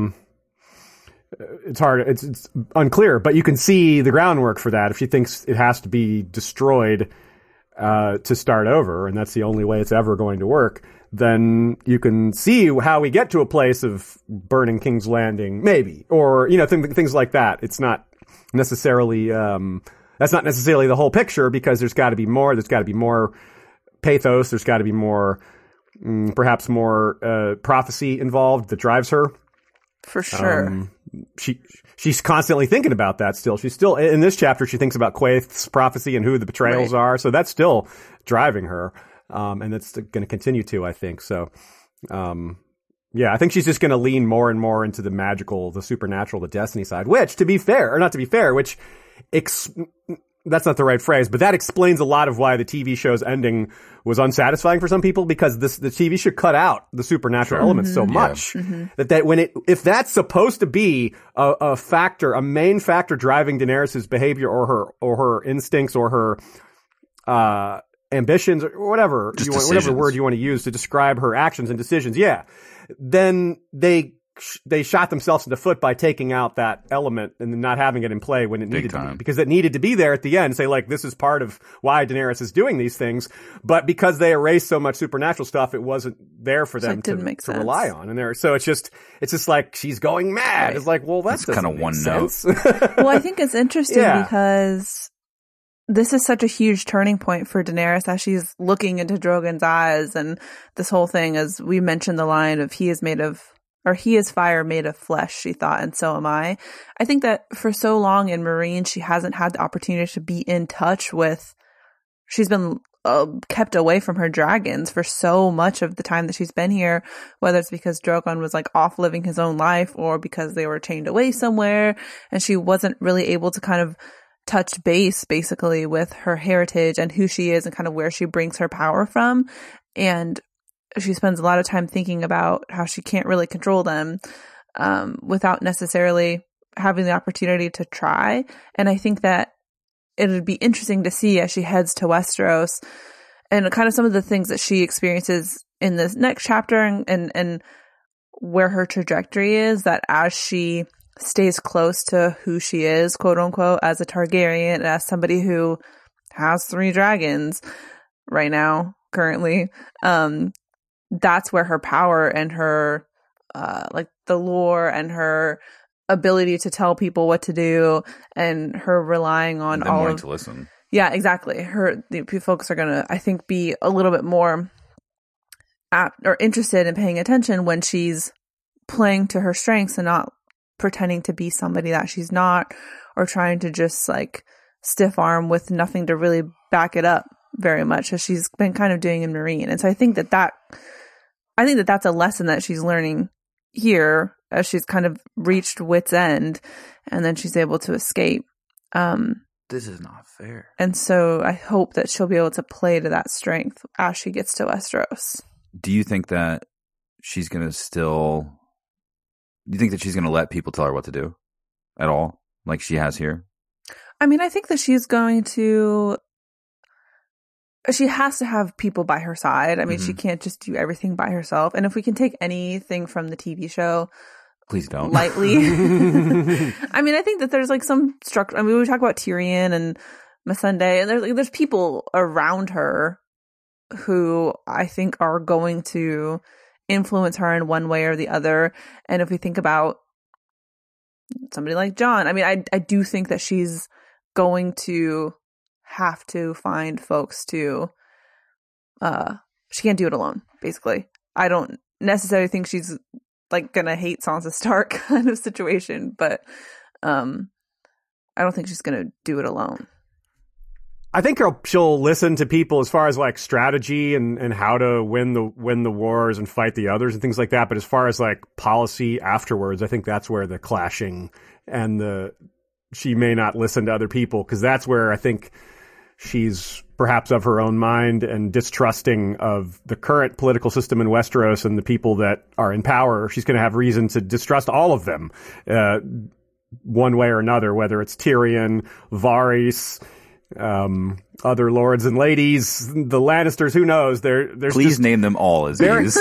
it's hard. It's unclear, but you can see the groundwork for that. If she thinks it has to be destroyed to start over, and that's the only way it's ever going to work, then you can see how we get to a place of burning King's Landing, maybe, or things like that. It's not necessarily that's not necessarily the whole picture, because there's got to be more. There's got to be more pathos. There's got to be more, perhaps more prophecy involved that drives her. For sure. She's constantly thinking about that still. She's still, in this chapter, she thinks about Quaith's prophecy and who the betrayals are. So that's still driving her. And that's going to continue to, I think. So, yeah, I think she's just going to lean more and more into the magical, the supernatural, the destiny side, which, to be fair, or not to be fair, which, that's not the right phrase, but that explains a lot of why the TV show's ending was unsatisfying for some people, because the TV show cut out the supernatural elements so much that if that's supposed to be a factor, a main factor driving Daenerys' behavior or her instincts or her ambitions or whatever whatever word you want to use to describe her actions and decisions, then they shot themselves in the foot by taking out that element and not having it in play when it needed to be, because it needed to be there at the end. Say, like, this is part of why Daenerys is doing these things, but because they erased so much supernatural stuff, it wasn't there for them to rely on. And so it's just like she's going mad. Right. It's like, well, that's kind of one note. Well, I think it's interesting because this is such a huge turning point for Daenerys as she's looking into Drogon's eyes, and this whole thing, as we mentioned the line of he is fire made of flesh, she thought, and so am I. I think that for so long in Meereen, she hasn't had the opportunity to be in touch with, she's been kept away from her dragons for so much of the time that she's been here, whether it's because Drogon was like off living his own life or because they were chained away somewhere, and she wasn't really able to kind of touch base basically with her heritage and who she is and kind of where she brings her power from. And she spends a lot of time thinking about how she can't really control them without necessarily having the opportunity to try. And I think that it would be interesting to see as she heads to Westeros and kind of some of the things that she experiences in this next chapter and where her trajectory is, that as she stays close to who she is, quote unquote, as a Targaryen, as somebody who has 3 dragons right now, currently, that's where her power and her, like the lore and her ability to tell people what to do and her relying on them all wanting of to listen. Yeah, exactly. The folks are going to, I think, be a little bit more apt or interested in paying attention when she's playing to her strengths and not pretending to be somebody that she's not, or trying to just like stiff arm with nothing to really back it up very much, as she's been kind of doing in Marine. And so I think that that's a lesson that she's learning here as she's kind of reached wit's end, and then she's able to escape. This is not fair. And so I hope that she'll be able to play to that strength as she gets to Westeros. Do you think that she's going to let people tell her what to do at all? Like she has here? I mean, I think that she has to have people by her side. I mean, she can't just do everything by herself. And if we can take anything from the TV show, please don't. Lightly. I mean, I think that there's like some structure. I mean, we talk about Tyrion and Missandei, and there's people around her who I think are going to influence her in one way or the other. And if we think about somebody like Jon, I mean, I do think that she's going to have to find folks to, she can't do it alone, basically. I don't necessarily think she's like gonna hate Sansa Stark kind of situation, but I don't think she's gonna do it alone. I think she'll listen to people as far as like strategy and how to win the wars and fight the others and things like that. But as far as like policy afterwards, I think that's where the clashing and she may not listen to other people, because that's where I think she's perhaps of her own mind and distrusting of the current political system in Westeros and the people that are in power. She's going to have reason to distrust all of them, one way or another, whether it's Tyrion, Varys, other lords and ladies, the Lannisters, who knows? Please name them all, Aziz.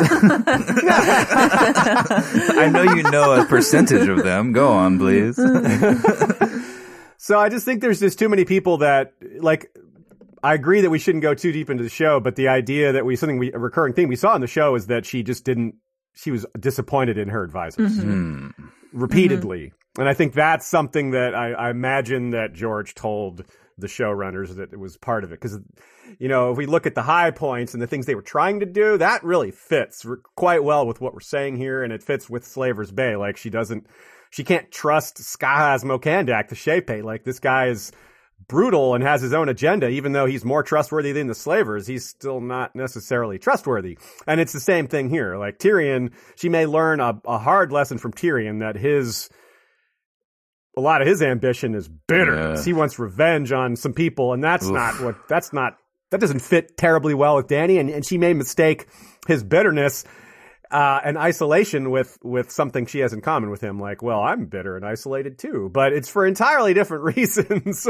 I know you know a percentage of them. Go on, please. So I just think there's just too many people that, like, I agree that we shouldn't go too deep into the show, but the idea that a recurring theme we saw in the show is that she was disappointed in her advisors repeatedly. And I think that's something that I imagine that George told the showrunners that it was part of it. Because, you know, if we look at the high points and the things they were trying to do, that really fits quite well with what we're saying here. And it fits with Slaver's Bay. Like, she can't trust Skahaz Mokandak, the Shape. Like, this guy is brutal and has his own agenda. Even though he's more trustworthy than the Slavers, he's still not necessarily trustworthy. And it's the same thing here. Like, Tyrion, she may learn a hard lesson from Tyrion that a lot of his ambition is bitter. Yeah. He wants revenge on some people, and that doesn't fit terribly well with Dany, and she may mistake his bitterness and isolation with something she has in common with him. Like, well, I'm bitter and isolated too, but it's for entirely different reasons.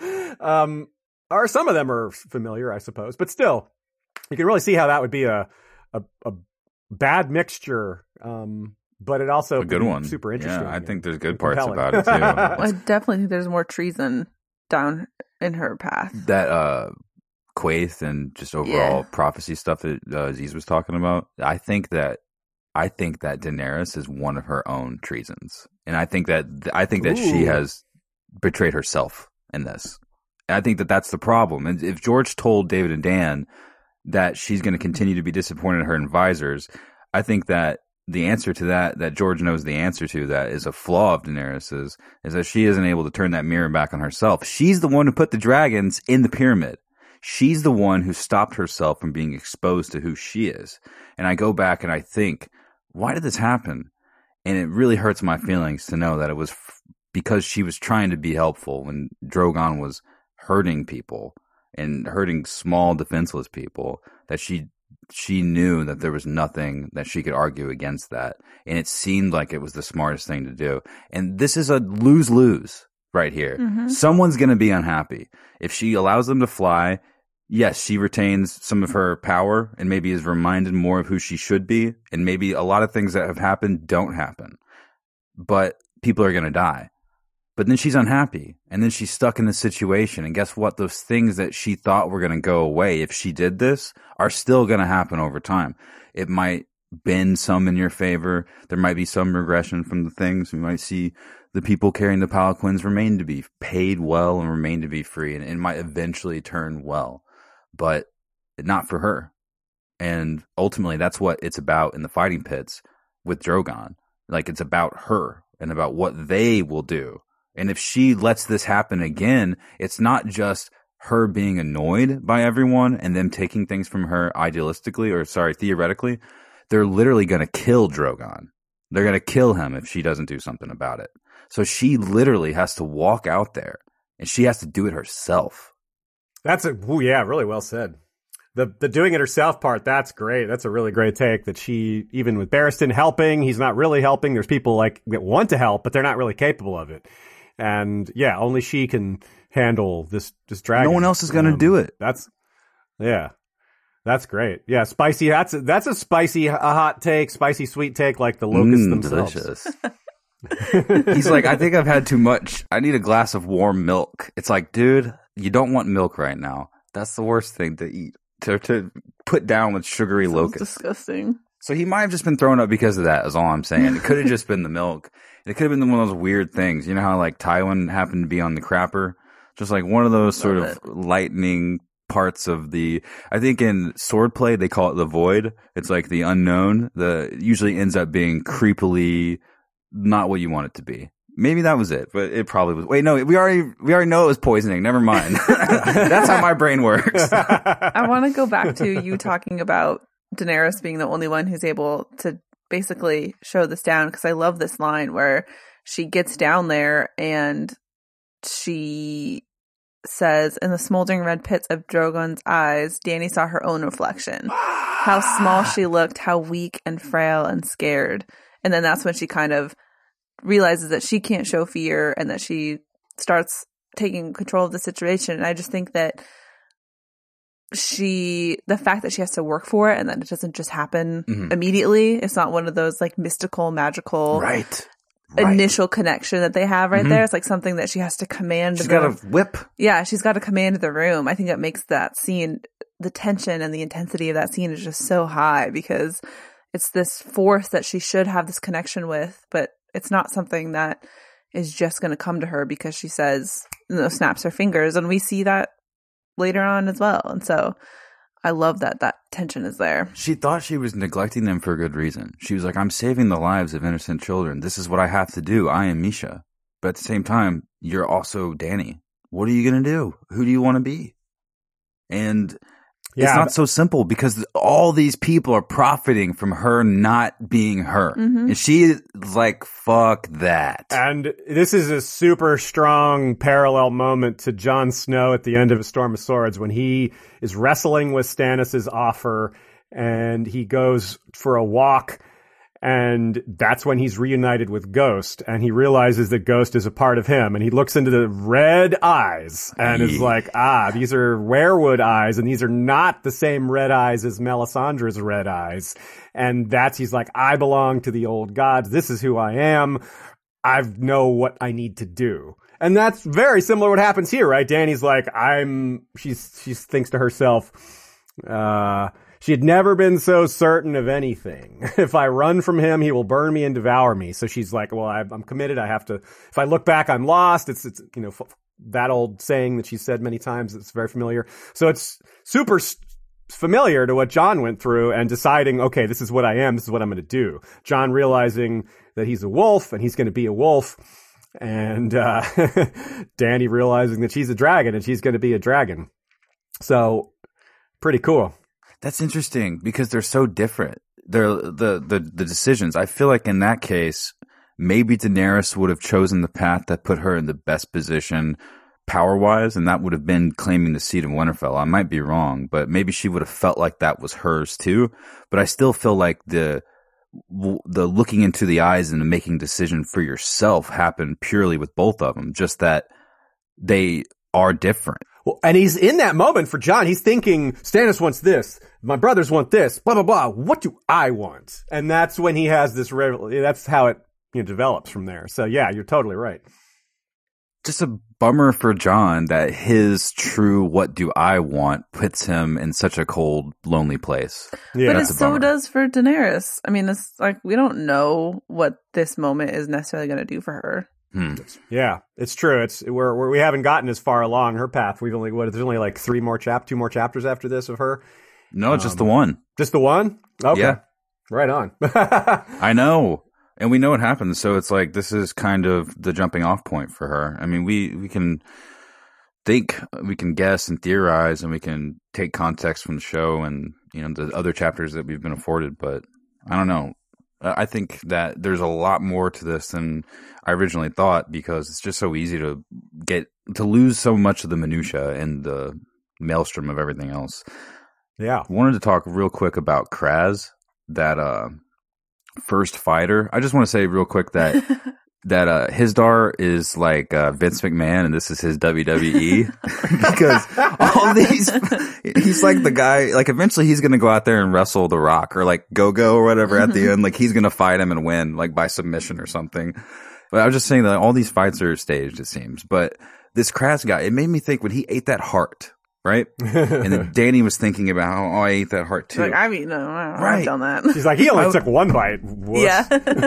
Or some of them are familiar, I suppose, but still, you can really see how that would be a bad mixture. But it also a good one. Super interesting. Yeah, I think there's good parts about it too. I definitely think there's more treason down in her path. That Quaithe and just overall prophecy stuff that Aziz was talking about. I think that Daenerys is one of her own treasons, and I think that she has betrayed herself in this. And I think that that's the problem. And if George told David and Dan that she's going to continue to be disappointed in her advisors, I think that the answer to that George knows the answer to that is a flaw of Daenerys's, is that she isn't able to turn that mirror back on herself. She's the one who put the dragons in the pyramid. She's the one who stopped herself from being exposed to who she is. And I go back and I think, why did this happen? And it really hurts my feelings to know that it was because she was trying to be helpful when Drogon was hurting people and hurting small defenseless people, that she knew that there was nothing that she could argue against that. And it seemed like it was the smartest thing to do. And this is a lose-lose right here. Mm-hmm. Someone's going to be unhappy. If she allows them to fly, yes, she retains some of her power and maybe is reminded more of who she should be. And maybe a lot of things that have happened don't happen. But people are going to die. But then she's unhappy, and then she's stuck in this situation. And guess what? Those things that she thought were going to go away if she did this are still going to happen over time. It might bend some in your favor. There might be some regression from the things. We might see the people carrying the palanquins remain to be paid well and remain to be free, and it might eventually turn well, but not for her. And ultimately, that's what it's about in the fighting pits with Drogon. Like, it's about her and about what they will do. And if she lets this happen again, it's not just her being annoyed by everyone and them taking things from her theoretically. They're literally going to kill Drogon. They're going to kill him if she doesn't do something about it. So she literally has to walk out there, and she has to do it herself. Really well said. The doing it herself part, that's great. That's a really great take, that she, even with Barristan helping, he's not really helping. There's people like that want to help, but they're not really capable of it. And yeah, only she can handle this dragon. No one else is going to do it. That's great. Yeah, spicy. That's a spicy, hot take, spicy, sweet take, like the locusts themselves. Delicious. He's like, I think I've had too much. I need a glass of warm milk. It's like, dude, you don't want milk right now. That's the worst thing to eat, to put down with sugary locusts. Disgusting. So he might have just been thrown up because of that, is all I'm saying. It could have just been the milk. It could have been one of those weird things. You know how like Tywin happened to be on the crapper? Just like one of those sort of lightning parts of I think in swordplay they call it the void. It's like the unknown. Usually ends up being creepily not what you want it to be. Maybe that was it, but it probably was. Wait, no, we already know it was poisoning. Never mind. That's how my brain works. I want to go back to you talking about Daenerys being the only one who's able to basically show this down, because I love this line where she gets down there and she says, in the smoldering red pits of Drogon's eyes, Dany saw her own reflection. How small she looked, how weak and frail and scared. And then that's when she kind of realizes that she can't show fear and that she starts taking control of the situation. And I just think that the fact that she has to work for it and that it doesn't just happen immediately, it's not one of those like mystical, magical initial connection that they have right there. It's like something that she has to command. She's got a whip. Yeah, she's got to command the room. I think that makes that scene, the tension and the intensity of that scene is just so high, because it's this force that she should have this connection with, but it's not something that is just going to come to her because she says, snaps her fingers. And we see that later on as well. And so I love that tension is there. She thought she was neglecting them for a good reason. She was like, I'm saving the lives of innocent children. This is what I have to do. I am Misha. But at the same time, you're also Dany. What are you going to do? Who do you want to be? And it's not so simple, because all these people are profiting from her not being her. And she's like, fuck that. And this is a super strong parallel moment to Jon Snow at the end of A Storm of Swords, when he is wrestling with Stannis' offer and he goes for a walk, and that's when he's reunited with Ghost, and he realizes that Ghost is a part of him, and he looks into the red eyes and is like, these are werewood eyes, and these are not the same red eyes as Melisandre's red eyes. And he's like, I belong to the old gods. This is who I am. I know what I need to do. And that's very similar to what happens here, right? Dany's like, she thinks to herself, she had never been so certain of anything. If I run from him, he will burn me and devour me. So she's like, well, I'm committed. I have to, if I look back, I'm lost. It's that old saying that she said many times. It's very familiar. So it's super familiar to what Jon went through, and deciding, okay, this is what I am. This is what I'm going to do. Jon realizing that he's a wolf and he's going to be a wolf. And, Dany realizing that she's a dragon and she's going to be a dragon. So pretty cool. That's interesting, because they're so different. They're the decisions. I feel like in that case, maybe Daenerys would have chosen the path that put her in the best position power-wise, and that would have been claiming the seat of Winterfell. I might be wrong, but maybe she would have felt like that was hers too. But I still feel like the looking into the eyes and the making decision for yourself happened purely with both of them, just that they are different. Well, and he's in that moment for Jon. He's thinking, Stannis wants this. My brothers want this. Blah, blah, blah. What do I want? And that's when he has this, that's how it develops from there. So yeah, you're totally right. just a bummer for Jon that his true "what do I want" puts him in such a cold, lonely place. Yeah, but it that's a so bummer. does for Daenerys. I mean, it's like we don't know what this moment is necessarily going to do for her. yeah, it's true. We haven't gotten as far along her path. There's only like 2 more chapters after this of her. No, just the one. Just the one? Okay. Yeah. Right on. I know. And we know what happens, so it's like this is kind of the jumping off point for her. I mean, we can think, we can guess and theorize, and we can take context from the show and, you know, the other chapters that we've been afforded, but I don't know. I think that there's a lot more to this than I originally thought, because it's just so easy to lose so much of the minutia and the maelstrom of everything else. Yeah. I wanted to talk real quick about Kraz, that first fighter. I just want to say real quick that Hizdar is like Vince McMahon, and this is his WWE, because all these, he's like the guy, like eventually he's going to go out there and wrestle The Rock or like Go-Go or whatever at the end. Like he's going to fight him and win like by submission or something. But I was just saying that all these fights are staged, it seems. But this Kraz guy, it made me think when he ate that heart, right? And then Danny was thinking about how, I ate that heart too. Like, I mean, no, I've Right. done that. She's like, he only took one bite. Whoops. Yeah.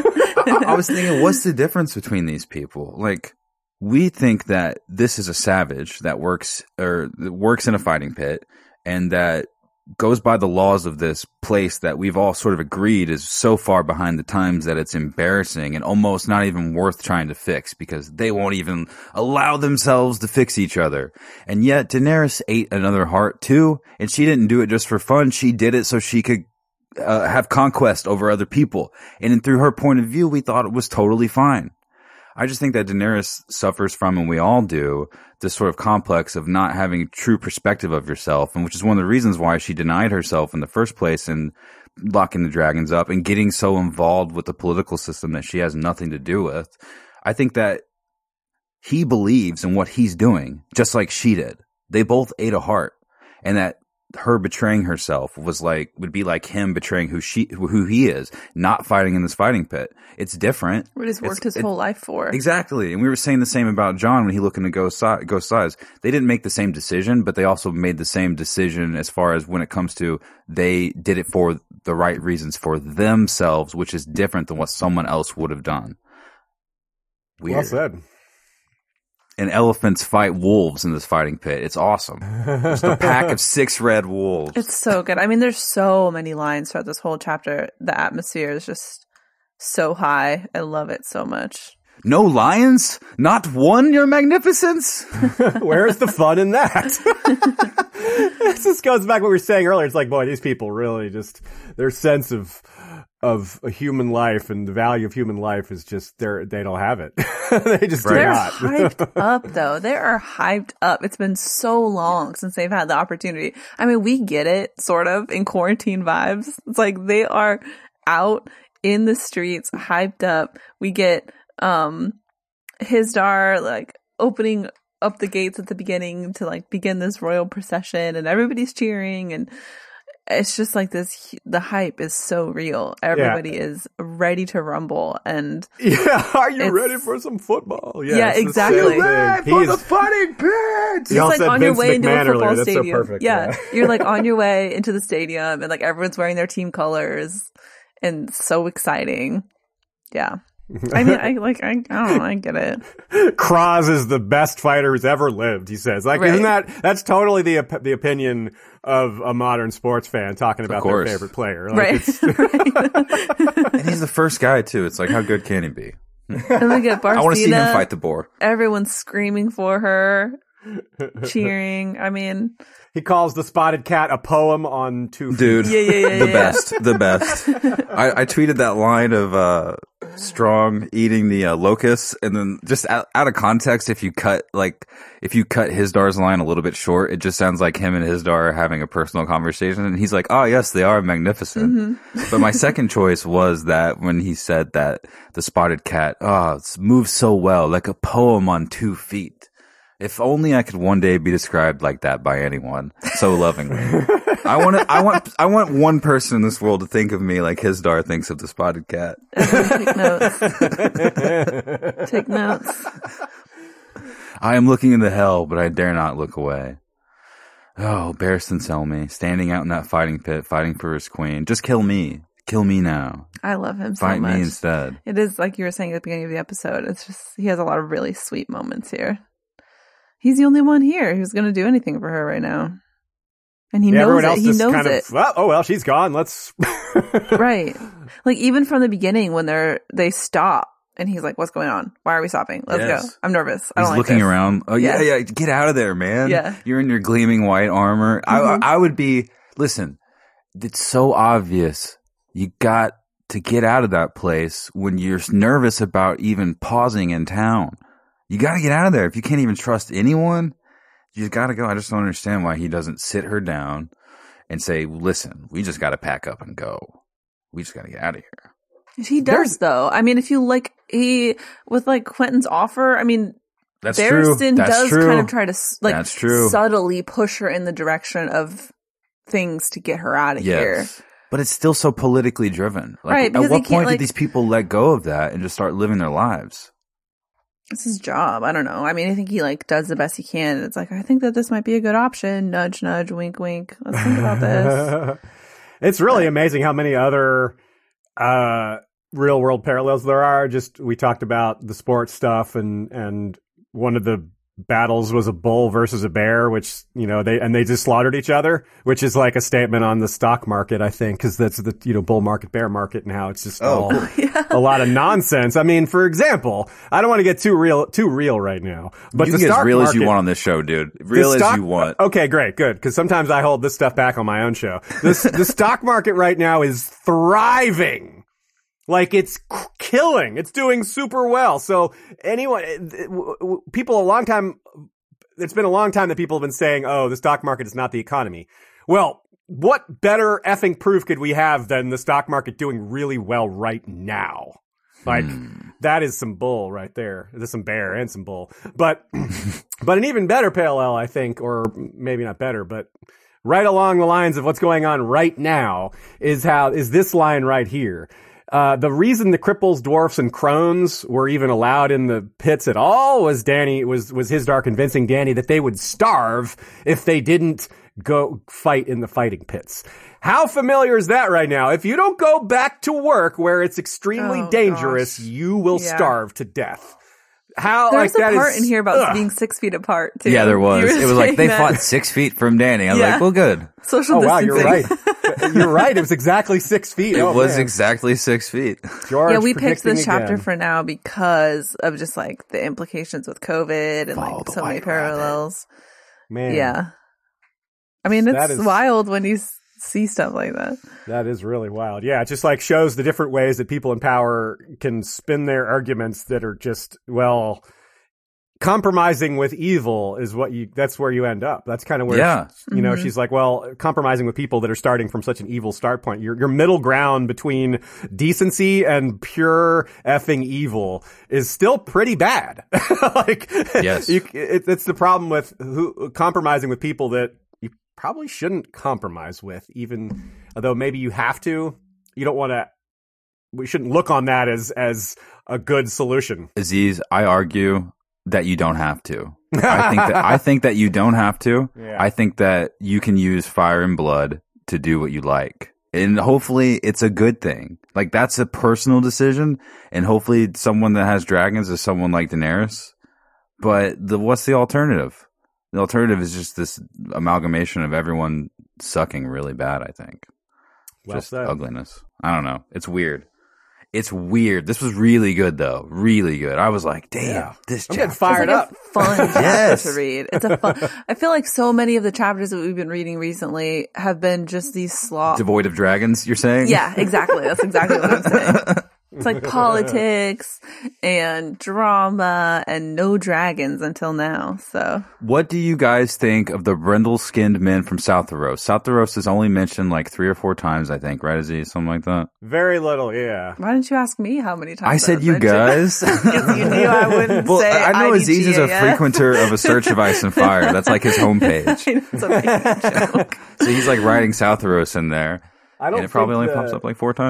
I was thinking, what's the difference between these people? Like, we think that this is a savage that works in a fighting pit and that goes by the laws of this place that we've all sort of agreed is so far behind the times that it's embarrassing and almost not even worth trying to fix, because they won't even allow themselves to fix each other. And yet Daenerys ate another heart too, and she didn't do it just for fun. She did it so she could have conquest over other people. And through her point of view, we thought it was totally fine. I just think that Daenerys suffers from, and we all do, this sort of complex of not having true perspective of yourself, and which is one of the reasons why she denied herself in the first place and locking the dragons up and getting so involved with the political system that she has nothing to do with. I think that he believes in what he's doing, just like she did. They both ate a heart, and that her betraying herself would be like him betraying who he is, not fighting in this fighting pit. It's different. What he's worked his whole life for. Exactly. And we were saying the same about Jon when he looked into Ghost Sides. They didn't make the same decision, but they also made the same decision as far as when it comes to they did it for the right reasons for themselves, which is different than what someone else would have done. Weird. Well said. And elephants fight wolves in this fighting pit. It's awesome. Just a pack of 6 red wolves. It's so good. I mean, there's so many lines throughout this whole chapter. The atmosphere is just so high. I love it so much. No lions? Not one, your magnificence? Where's the fun in that? This just goes back to what we were saying earlier. It's like, boy, these people really just, their sense of a human life and the value of human life is just, they don't have it. They just do They're not. hyped up, though. They are hyped up. It's been so long since they've had the opportunity. I mean, we get it, sort of, in quarantine vibes. It's like they are out in the streets, hyped up. We get Hizdar, like, opening up the gates at the beginning to, like, begin this royal procession, and everybody's cheering, and it's just like this, the hype is so real. Everybody is ready to rumble, and Yeah, are you ready for some football? Yeah, it's the exactly. same thing. Ready for the fighting pit! He also it's like said on your Vince way into a McMahon football earlier. That's so stadium. perfect. Yeah. You're like on your way into the stadium, and like everyone's wearing their team colors, and so exciting. Yeah. I mean, I don't know, I get it. Kraz is the best fighter who's ever lived, he says. Like, Right. that's totally the opinion of a modern sports fan talking about their course. favorite player. Like, Right. And he's the first guy, too. It's like, how good can he be? And we get I want to see him Barcina. fight the boar. Everyone's screaming for her, cheering. I mean, He calls The Spotted Cat a poem on 2 feet. Dude, Yeah. the best. I tweeted that line of Strong eating the locusts, and then just out of context, if you cut Hizdar's line a little bit short, it just sounds like him and Hizdar are having a personal conversation, and he's like, "Oh yes, they are magnificent." Mm-hmm. But my second choice was that when he said that the spotted cat, moves so well, like a poem on 2 feet. If only I could one day be described like that by anyone so lovingly. I want one person in this world to think of me like Hizdar thinks of the spotted cat. take notes. Take notes. I am looking into hell, but I dare not look away. Oh, Barristan Selmy, standing out in that fighting pit, fighting for his queen. Just kill me. Kill me now. I love him so Fight much. me instead. It is like you were saying at the beginning of the episode. It's just, he has a lot of really sweet moments here. He's the only one here who's going to do anything for her right now. And he knows it. He knows it. Oh, well, she's gone. Let's. Right. Like, even from the beginning when they stop and he's like, what's going on? Why are we stopping? Let's go. I'm nervous. I don't He's like looking this. around. Oh, yeah. Get out of there, man. Yeah. You're in your gleaming white armor. I would be, listen, it's so obvious. You got to get out of that place when you're nervous about even pausing in town. You got to get out of there. If you can't even trust anyone, you got to go. I just don't understand why he doesn't sit her down and say, listen, we just got to pack up and go. We just got to get out of here. He does, though. I mean, if you with Quentin's offer, I mean, That's Barristan does true. kind of try to That's true. subtly push her in the direction of things to get her out of here. But it's still so politically driven. Right, At what point did did these people let go of that and just start living their lives? It's his job. I don't know. I mean, I think he does the best he can. It's like, I think that this might be a good option. Nudge, nudge, wink, wink. Let's think about this. It's really amazing how many other real world parallels there are. Just, we talked about the sports stuff, and one of the battles was a bull versus a bear, which, they just slaughtered each other, which is like a statement on the stock market, I think, because that's the, bull market, bear market, and how it's just a lot of nonsense. I mean, for example, I don't want to get too real right now, but you can get as real as you want on this show, dude. Real as you want. Okay, great, good. Because sometimes I hold this stuff back on my own show. The stock market right now is thriving. Like, it's killing. It's doing super well. So people it's been a long time that people have been saying, oh, the stock market is not the economy. Well, what better effing proof could we have than the stock market doing really well right now? Like, that is some bull right there. There's some bear and some bull. But an even better parallel, I think, or maybe not better, but right along the lines of what's going on right now is this line right here. The reason the cripples, dwarfs, and crones were even allowed in the pits at all was Hizdahr convincing Dany that they would starve if they didn't go fight in the fighting pits. How familiar is that right now? If you don't go back to work where it's extremely dangerous, you will starve to death. There's a part in here about being 6 feet apart, too. Yeah, there was. It was like they fought 6 feet from Dany. I was like, well, good. Social distancing. Wow, you're right. You're right. It was exactly 6 feet. It was exactly 6 feet. George, we picked this chapter again for now because of just the implications with COVID and so many parallels. Man. Yeah. I mean, it's wild when you see stuff like that. That is really wild. Yeah, it just shows the different ways that people in power can spin their arguments that are just, compromising with evil is that's where you end up. That's kind of where, she's like, well, compromising with people that are starting from such an evil start point. Your middle ground between decency and pure effing evil is still pretty bad. Yes. It's the problem with compromising with people that you probably shouldn't compromise with, even though maybe you have to. You don't want to. We shouldn't look on that as a good solution. Aziz, I argue that you don't have to. I think that you don't have to. Yeah. I think that you can use fire and blood to do what you like. And hopefully it's a good thing. That's a personal decision. And hopefully someone that has dragons is someone like Daenerys. But what's the alternative? The alternative is just this amalgamation of everyone sucking really bad, I think. Well just said. Ugliness. I don't know. It's weird. It's weird. This was really good, though. Really good. I was like, damn, this chapter. I'm getting fired up. It's a fun chapter to read. It's a fun. I feel like so many of the chapters that we've been reading recently have been just these devoid of dragons, you're saying? Yeah, exactly. That's exactly what I'm saying. It's politics and drama and no dragons until now. So, what do you guys think of the brindle-skinned men from Southaros? Southaros is only mentioned 3 or 4 times, I think, right? Is he something like that? Very little, yeah. Why didn't you ask me how many times? I said you guys. Because you knew I wouldn't say. I know Aziz is a frequenter of A Search of Ice and Fire. That's his homepage. It's a big joke. So he's writing Southaros in there, and it probably only pops up 4 times.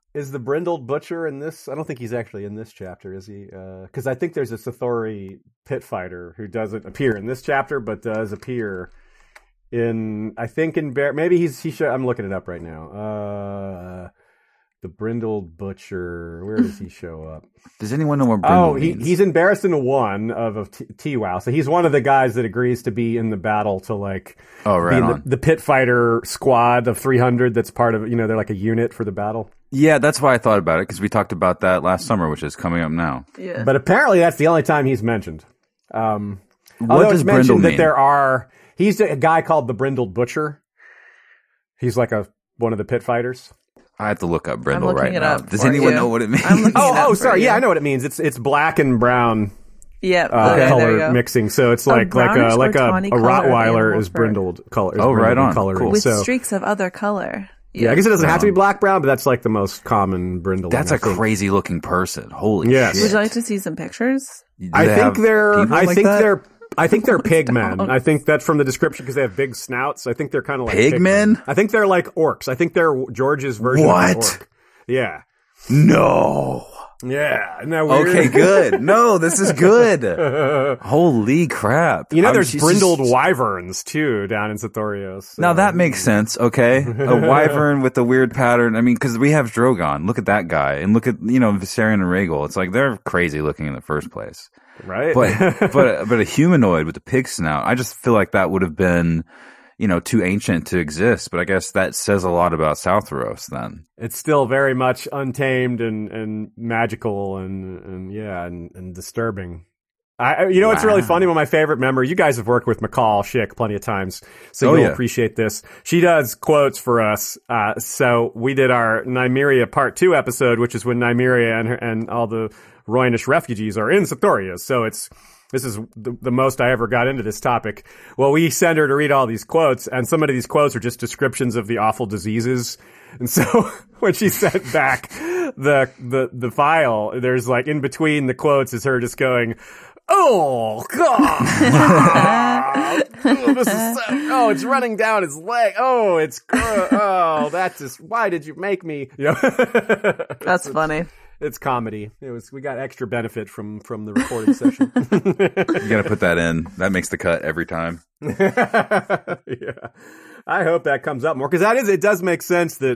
Is the brindled butcher in this? I don't think he's actually in this chapter, is he? Because I think there's a Sithori pit fighter who doesn't appear in this chapter, but does appear in. I think in maybe I'm looking it up right now. The brindled butcher. Where does he show up? Does anyone know what brindle means? He's in Barristan 1 of TWOW. So he's one of the guys that agrees to be in the battle to be in the pit fighter squad of 300 that's part of, they're like a unit for the battle. Yeah, that's why I thought about it, because we talked about that last summer, which is coming up now. Yeah. But apparently that's the only time he's mentioned. What does brindle mean? He's a guy called the brindled butcher. He's like one of the pit fighters. I have to look up brindle right now. Up. Does anyone know what it means? Sorry. Yeah, I know what it means. It's black and brown. Color mixing. So it's like a Rottweiler is brindled color. Right on. Coloring. Cool. With streaks of other color. Yeah, I guess it doesn't have to be black brown, but that's like the most common brindle. That's a crazy looking person. Holy shit! Would you like to see some pictures? I think they're pigmen. I think that's from the description because they have big snouts. I think they're kind of like pigmen. I think they're like orcs. I think they're George's version of an orc. Yeah. No. Yeah. Isn't that weird? Okay, good. No, this is good. Holy crap. There's brindled wyverns too down in Sithorios. So. Now that makes sense, okay? A wyvern with a weird pattern. I mean, because we have Drogon. Look at that guy. And look at, Viserion and Rhaegal. It's like they're crazy looking in the first place. Right? But a humanoid with a pig snout, I just feel like that would have been, too ancient to exist. But I guess that says a lot about Southros then. It's still very much untamed and magical and disturbing. It's really funny. One of my favorite members, you guys have worked with McCall Schick plenty of times, so you'll appreciate this. She does quotes for us. So we did our Nymeria Part 2 episode, which is when Nymeria and all the Rhoynish refugees are in Sithorios. So this is the most I ever got into this topic. Well, we send her to read all these quotes, and some of these quotes are just descriptions of the awful diseases. And so when she sent back the file, there's like in between the quotes is her just going, "Oh God! This is it's running down his leg. Oh, it's that's just why did you make me?" That's funny. It's comedy. We got extra benefit from the recording session. You got to put that in. That makes the cut every time. Yeah, I hope that comes up more because it does make sense that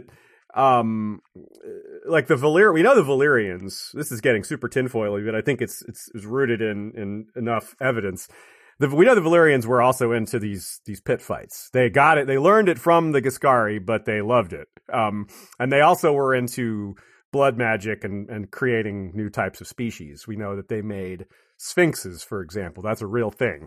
like the we know the Valyrians. This is getting super tinfoily, but I think it's rooted in enough evidence. We know the Valyrians were also into these pit fights. They got it. They learned it from the Giscari, but they loved it. And they also were into blood magic and creating new types of species. We know that they made sphinxes, for example. That's a real thing.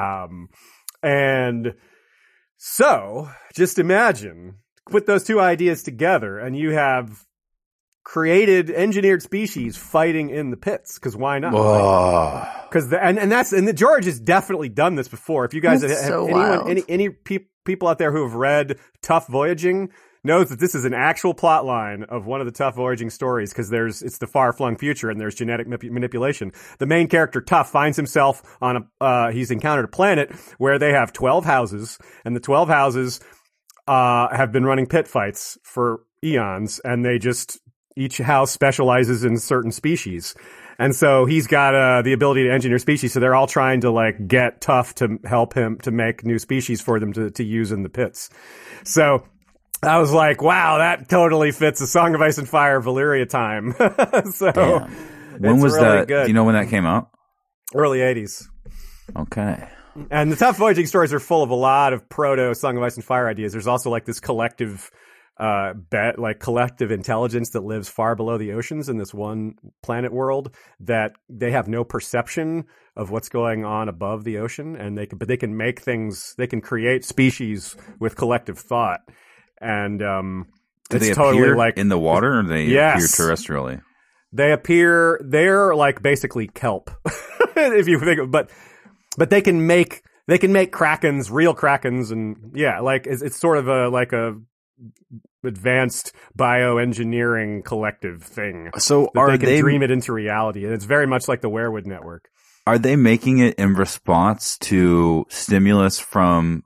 And so just imagine, put those two ideas together and you have engineered species fighting in the pits. Cause why not? Cause George has definitely done this before. If you guys any people out there who have read Tough Voyaging, knows that this is an actual plot line of one of the Tough Voyaging stories because it's the far-flung future and there's genetic manipulation. The main character, Tough, finds himself on he's encountered a planet where they have 12 houses, and the 12 houses have been running pit fights for eons, and each house specializes in certain species. And so he's got the ability to engineer species, so they're all trying to get Tough to help him to make new species for them to use in the pits. So I was like, wow, that totally fits a Song of Ice and Fire Valyria time. So damn. When was really that? Good. Do you know when that came out? Early 80s. Okay. And the Tough Voyaging stories are full of a lot of proto Song of Ice and Fire ideas. There's also this collective collective intelligence that lives far below the oceans in this one planet world that they have no perception of what's going on above the ocean, and they can make things, they can create species with collective thought. And do it's they totally appear in the water, or they appear terrestrially? They're basically kelp. If you think but they can make krakens, real krakens, and it's sort of a advanced bioengineering collective thing. So they can dream it into reality, and it's very much like the Werewood Network. Are they making it in response to stimulus from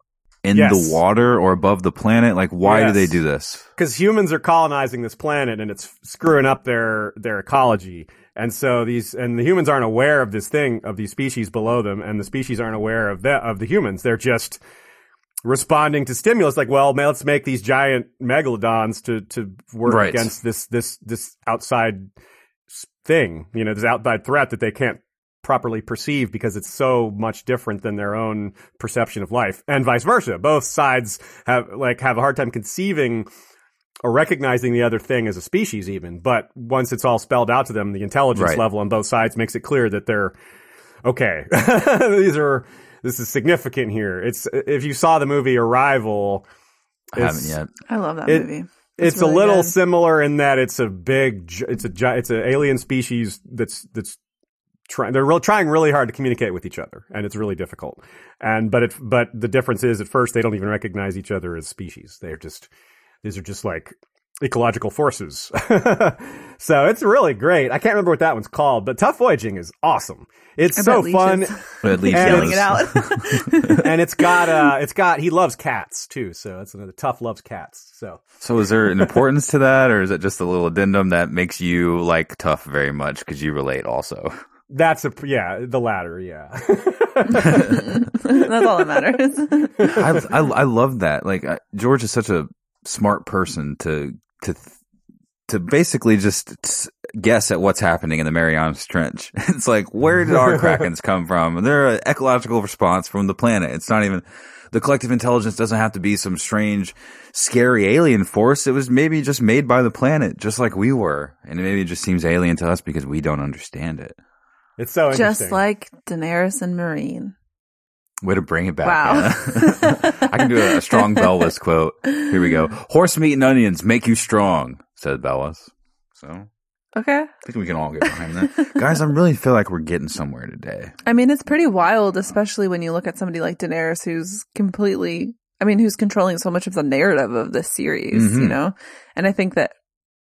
in the water or above the planet? Like, why do they do this? Because humans are colonizing this planet and it's screwing up their ecology. And so the humans aren't aware of this thing, of these species below them, and the species aren't aware of the humans. They're just responding to stimulus, like, well, let's make these giant megalodons to work against this outside thing, this outside threat that they can't properly perceive because it's so much different than their own perception of life, and vice versa. Both sides have a hard time conceiving or recognizing the other thing as a species even. But once it's all spelled out to them, the intelligence level on both sides makes it clear that they're okay. This is significant here. If you saw the movie Arrival, I haven't yet. I love that movie. It's really a little similar in that it's an alien species that's they're trying really hard to communicate with each other, and it's really difficult. But the difference is, at first they don't even recognize each other as species. These are just like ecological forces. So it's really great. I can't remember what that one's called, but Tough Voyaging is awesome. It's so fun. At least yelling it out. And it's got he loves cats too, so it's another Tough loves cats. So is there an importance to that, or is it just a little addendum that makes you like Tough very much because you relate also? That's the latter, yeah. That's all that matters. I love that. Like, George is such a smart person to basically just guess at what's happening in the Marianas Trench. It's like, where did our Krakens come from? And they're an ecological response from the planet. It's not even, the collective intelligence doesn't have to be some strange, scary alien force. It was maybe just made by the planet, just like we were. And maybe it just seems alien to us because we don't understand it. It's so interesting. Just like Daenerys and Meereen. Way to bring it back. Wow. I can do a strong Bellas quote. Here we go. Horse meat and onions make you strong, said Bellas. So, okay. I think we can all get behind that. Guys, I really feel like we're getting somewhere today. I mean, it's pretty wild, especially when you look at somebody like Daenerys, who's who's controlling so much of the narrative of this series, And I think that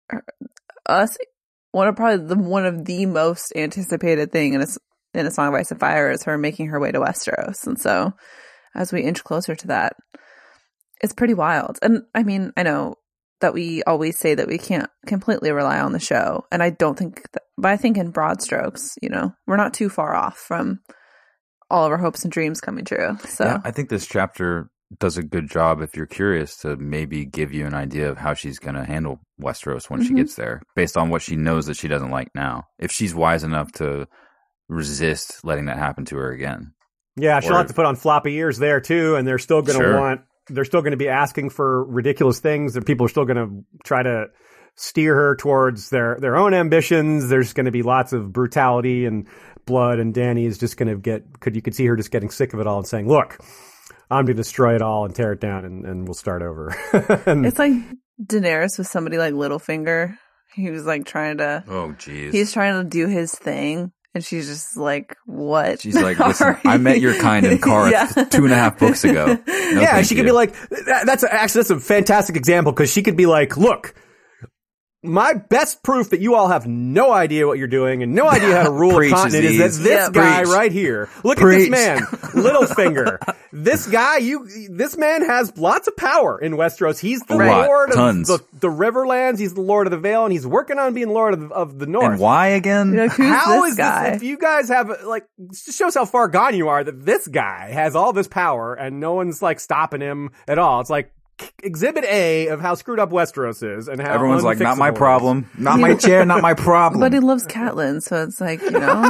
one of the most anticipated thing in A Song of Ice and Fire is her making her way to Westeros. And so as we inch closer to that, it's pretty wild. And I mean, I know that we always say that we can't completely rely on the show. And I don't think but I think in broad strokes, we're not too far off from all of our hopes and dreams coming true. So yeah, I think this chapter does a good job, if you're curious, to maybe give you an idea of how she's going to handle Westeros when she gets there, based on what she knows that she doesn't like now. If she's wise enough to resist letting that happen to her again. Yeah, she'll have to put on floppy ears there too, and they're still going to they're still going to be asking for ridiculous things, and people are still going to try to steer her towards their own ambitions. There's going to be lots of brutality and blood, and Dany is just going to you could see her just getting sick of it all and saying, look, I'm going to destroy it all and tear it down, and we'll start over. It's like Daenerys with somebody like Littlefinger. He was like trying to... Oh, jeez. He's trying to do his thing. And she's just like, what? She's like, listen, I met your kind in Karth 2.5 books ago. She could be like, that's a fantastic example, because she could be like, look, my best proof that you all have no idea what you're doing and no idea how to rule a continent is that this guy right here. Look at this man, Littlefinger. This guy, this man has lots of power in Westeros. He's the lord of the Riverlands. He's the lord of the Vale, and he's working on being lord of the North. And why again? How is this guy? If you guys have it just shows how far gone you are, that this guy has all this power and no one's like stopping him at all. It's like Exhibit A of how screwed up Westeros is, and how everyone's like, not my problem, not my chair, not my problem. But he loves Catelyn, so it's like,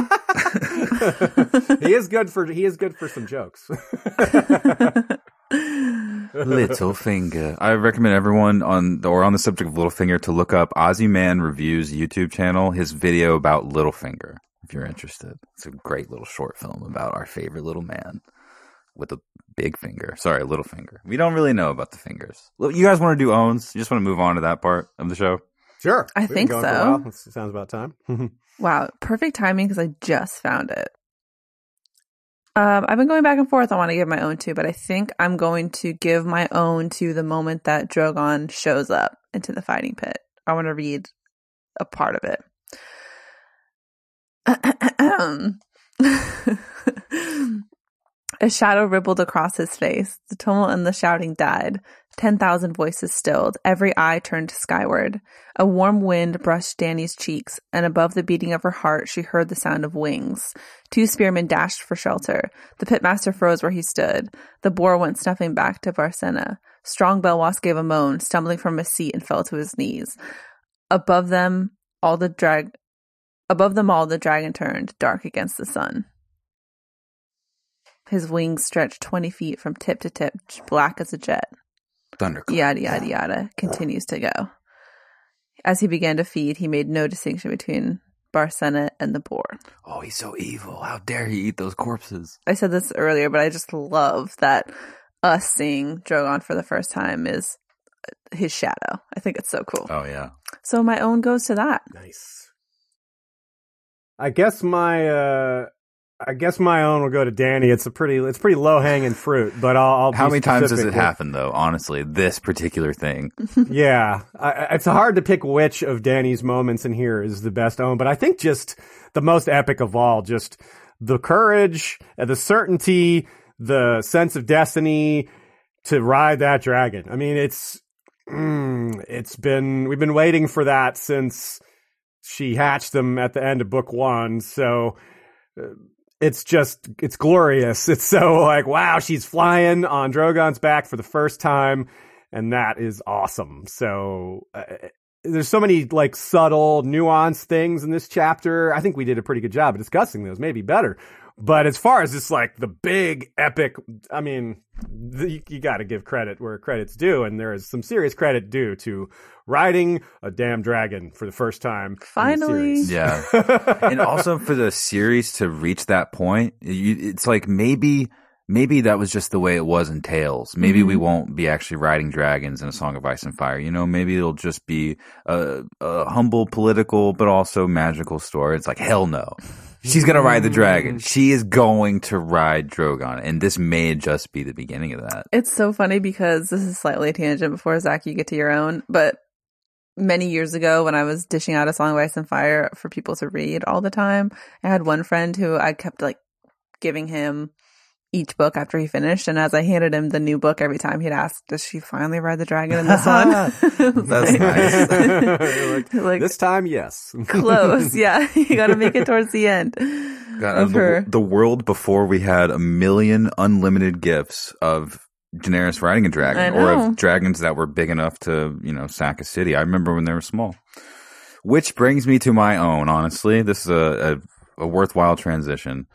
he is good for some jokes. Littlefinger. I recommend everyone on the subject of Littlefinger to look up Ozzy Man Reviews YouTube channel, his video about Littlefinger, if you're interested. It's a great little short film about our favorite little man with a big finger. Sorry, little finger. We don't really know about the fingers. You guys want to do owns? You just want to move on to that part of the show? Sure. I think so. It sounds about time. Wow. Perfect timing, because I just found it. I've been going back and forth. I want to give my own to, but I think I'm going to give my own to the moment that Drogon shows up into the fighting pit. I want to read a part of it. A shadow rippled across his face. The tumult and the shouting died. 10,000 voices stilled. Every eye turned skyward. A warm wind brushed Dany's cheeks, and above the beating of her heart, she heard the sound of wings. 2 spearmen dashed for shelter. The pitmaster froze where he stood. The boar went snuffing back to Barcena. Strong Belwas gave a moan, stumbling from his seat and fell to his knees. Above them all, the dragon turned, dark against the sun. His wings stretched 20 feet from tip to tip, black as a jet. Thunderclap. Yada, yada, yada. Continues to go. As he began to feed, he made no distinction between Barcena and the boar. Oh, he's so evil. How dare he eat those corpses? I said this earlier, but I just love that us seeing Drogon for the first time is his shadow. I think it's so cool. Oh, yeah. So my own goes to that. Nice. I guess my own will go to Dany. It's pretty low hanging fruit, but I'll How many times does it happen? happen, though? Honestly, this particular thing. Yeah, it's hard to pick which of Dany's moments in here is the best own, but I think just the most epic of all, just the courage, the certainty, the sense of destiny to ride that dragon. I mean, we've been waiting for that since she hatched them at the end of book 1. So it's glorious. It's so like, wow, she's flying on Drogon's back for the first time. And that is awesome. So there's so many like subtle, nuanced things in this chapter. I think we did a pretty good job of discussing those, maybe better. But as far as just like the big epic, I mean, you got to give credit where credit's due, and there is some serious credit due to riding a damn dragon for the first time. Finally. In the series. Yeah. And also for the series to reach that point, it's like maybe that was just the way it was in Tales. Maybe we won't be actually riding dragons in A Song of Ice and Fire. You know, maybe it'll just be a humble political but also magical story. It's like, hell no. She's going to ride the dragon. She is going to ride Drogon. And this may just be the beginning of that. It's so funny because this is slightly a tangent before, Zach, you get to your own. But many years ago when I was dishing out A Song of Ice and Fire for people to read all the time, I had one friend who I kept like giving him each book after he finished, and as I handed him the new book, every time he'd ask, does she finally ride the dragon in this one? That's nice. like, this time, yes. Close, yeah. You gotta make it towards the end. God, the world before we had 1 million unlimited gifts of Daenerys riding a dragon, or of dragons that were big enough to, sack a city. I remember when they were small. Which brings me to my own, honestly. This is a worthwhile transition.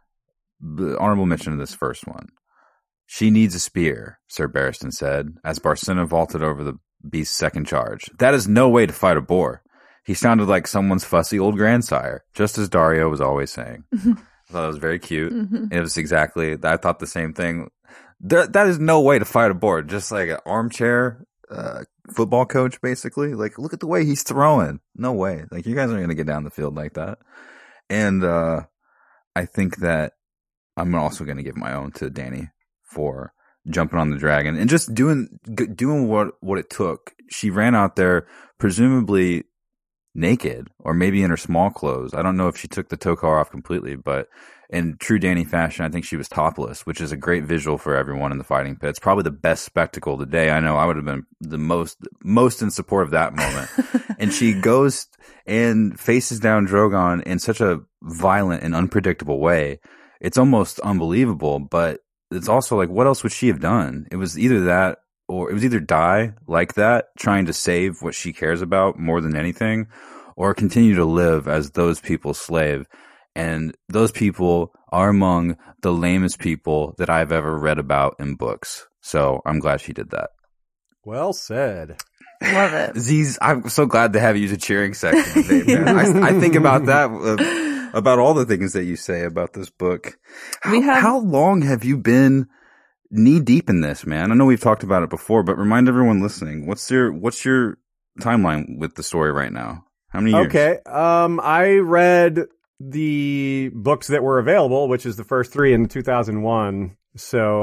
The honorable mention of this first one. She needs a spear, Sir Barristan said, as Barcena vaulted over the beast's second charge. That is no way to fight a boar. He sounded like someone's fussy old grandsire, just as Dario was always saying. I thought it was very cute. It was exactly, I thought the same thing. That is no way to fight a boar. Just like an armchair football coach, basically. Like, look at the way he's throwing. No way. Like, you guys aren't going to get down the field like that. And I think that I'm also going to give my own to Dany for jumping on the dragon and just doing what it took. She ran out there presumably naked or maybe in her small clothes. I don't know if she took the tokar off completely, but in true Dany fashion, I think she was topless, which is a great visual for everyone in the fighting pit. It's probably the best spectacle of the day. I know I would have been the most in support of that moment. And she goes and faces down Drogon in such a violent and unpredictable way. It's almost unbelievable, but it's also like, what else would she have done? It was either that, or it was either die like that, trying to save what she cares about more than anything, or continue to live as those people's slave. And those people are among the lamest people that I've ever read about in books. So I'm glad she did that. Well said. Love it. Ziz, I'm so glad to have you as a cheering section today, man. I think about that. About all the things that you say about this book. How long have you been knee deep in this, man? I know we've talked about it before, but remind everyone listening, what's your timeline with the story right now? How many years? Okay. I read the books that were available, which is the first 3 in 2001. So,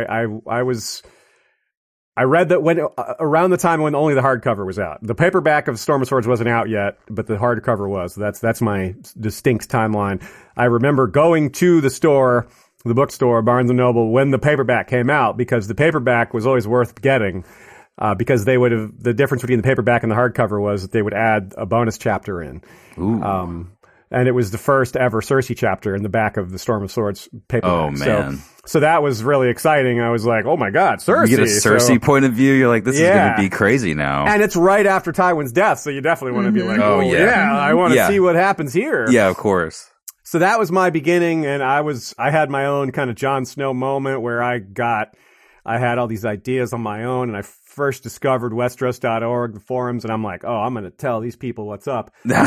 I read that when around the time when only the hardcover was out. The paperback of Storm of Swords wasn't out yet, but the hardcover was. That's my distinct timeline. I remember going to the store the bookstore, Barnes & Noble, when the paperback came out, because the paperback was always worth getting. Because the difference between the paperback and the hardcover was that they would add a bonus chapter in. Ooh. And it was the first ever Cersei chapter in the back of the Storm of Swords paperback. Oh, man. So that was really exciting. I was like, oh my God, Cersei. You get a Cersei point of view, you're like, this is going to be crazy now. And it's right after Tywin's death, so you definitely want to be like, I want to see what happens here. Yeah, of course. So that was my beginning, and I had my own kind of Jon Snow moment where I had all these ideas on my own, and I first discovered Westeros.org, the forums, and I'm like, oh, I'm going to tell these people what's up. Nope.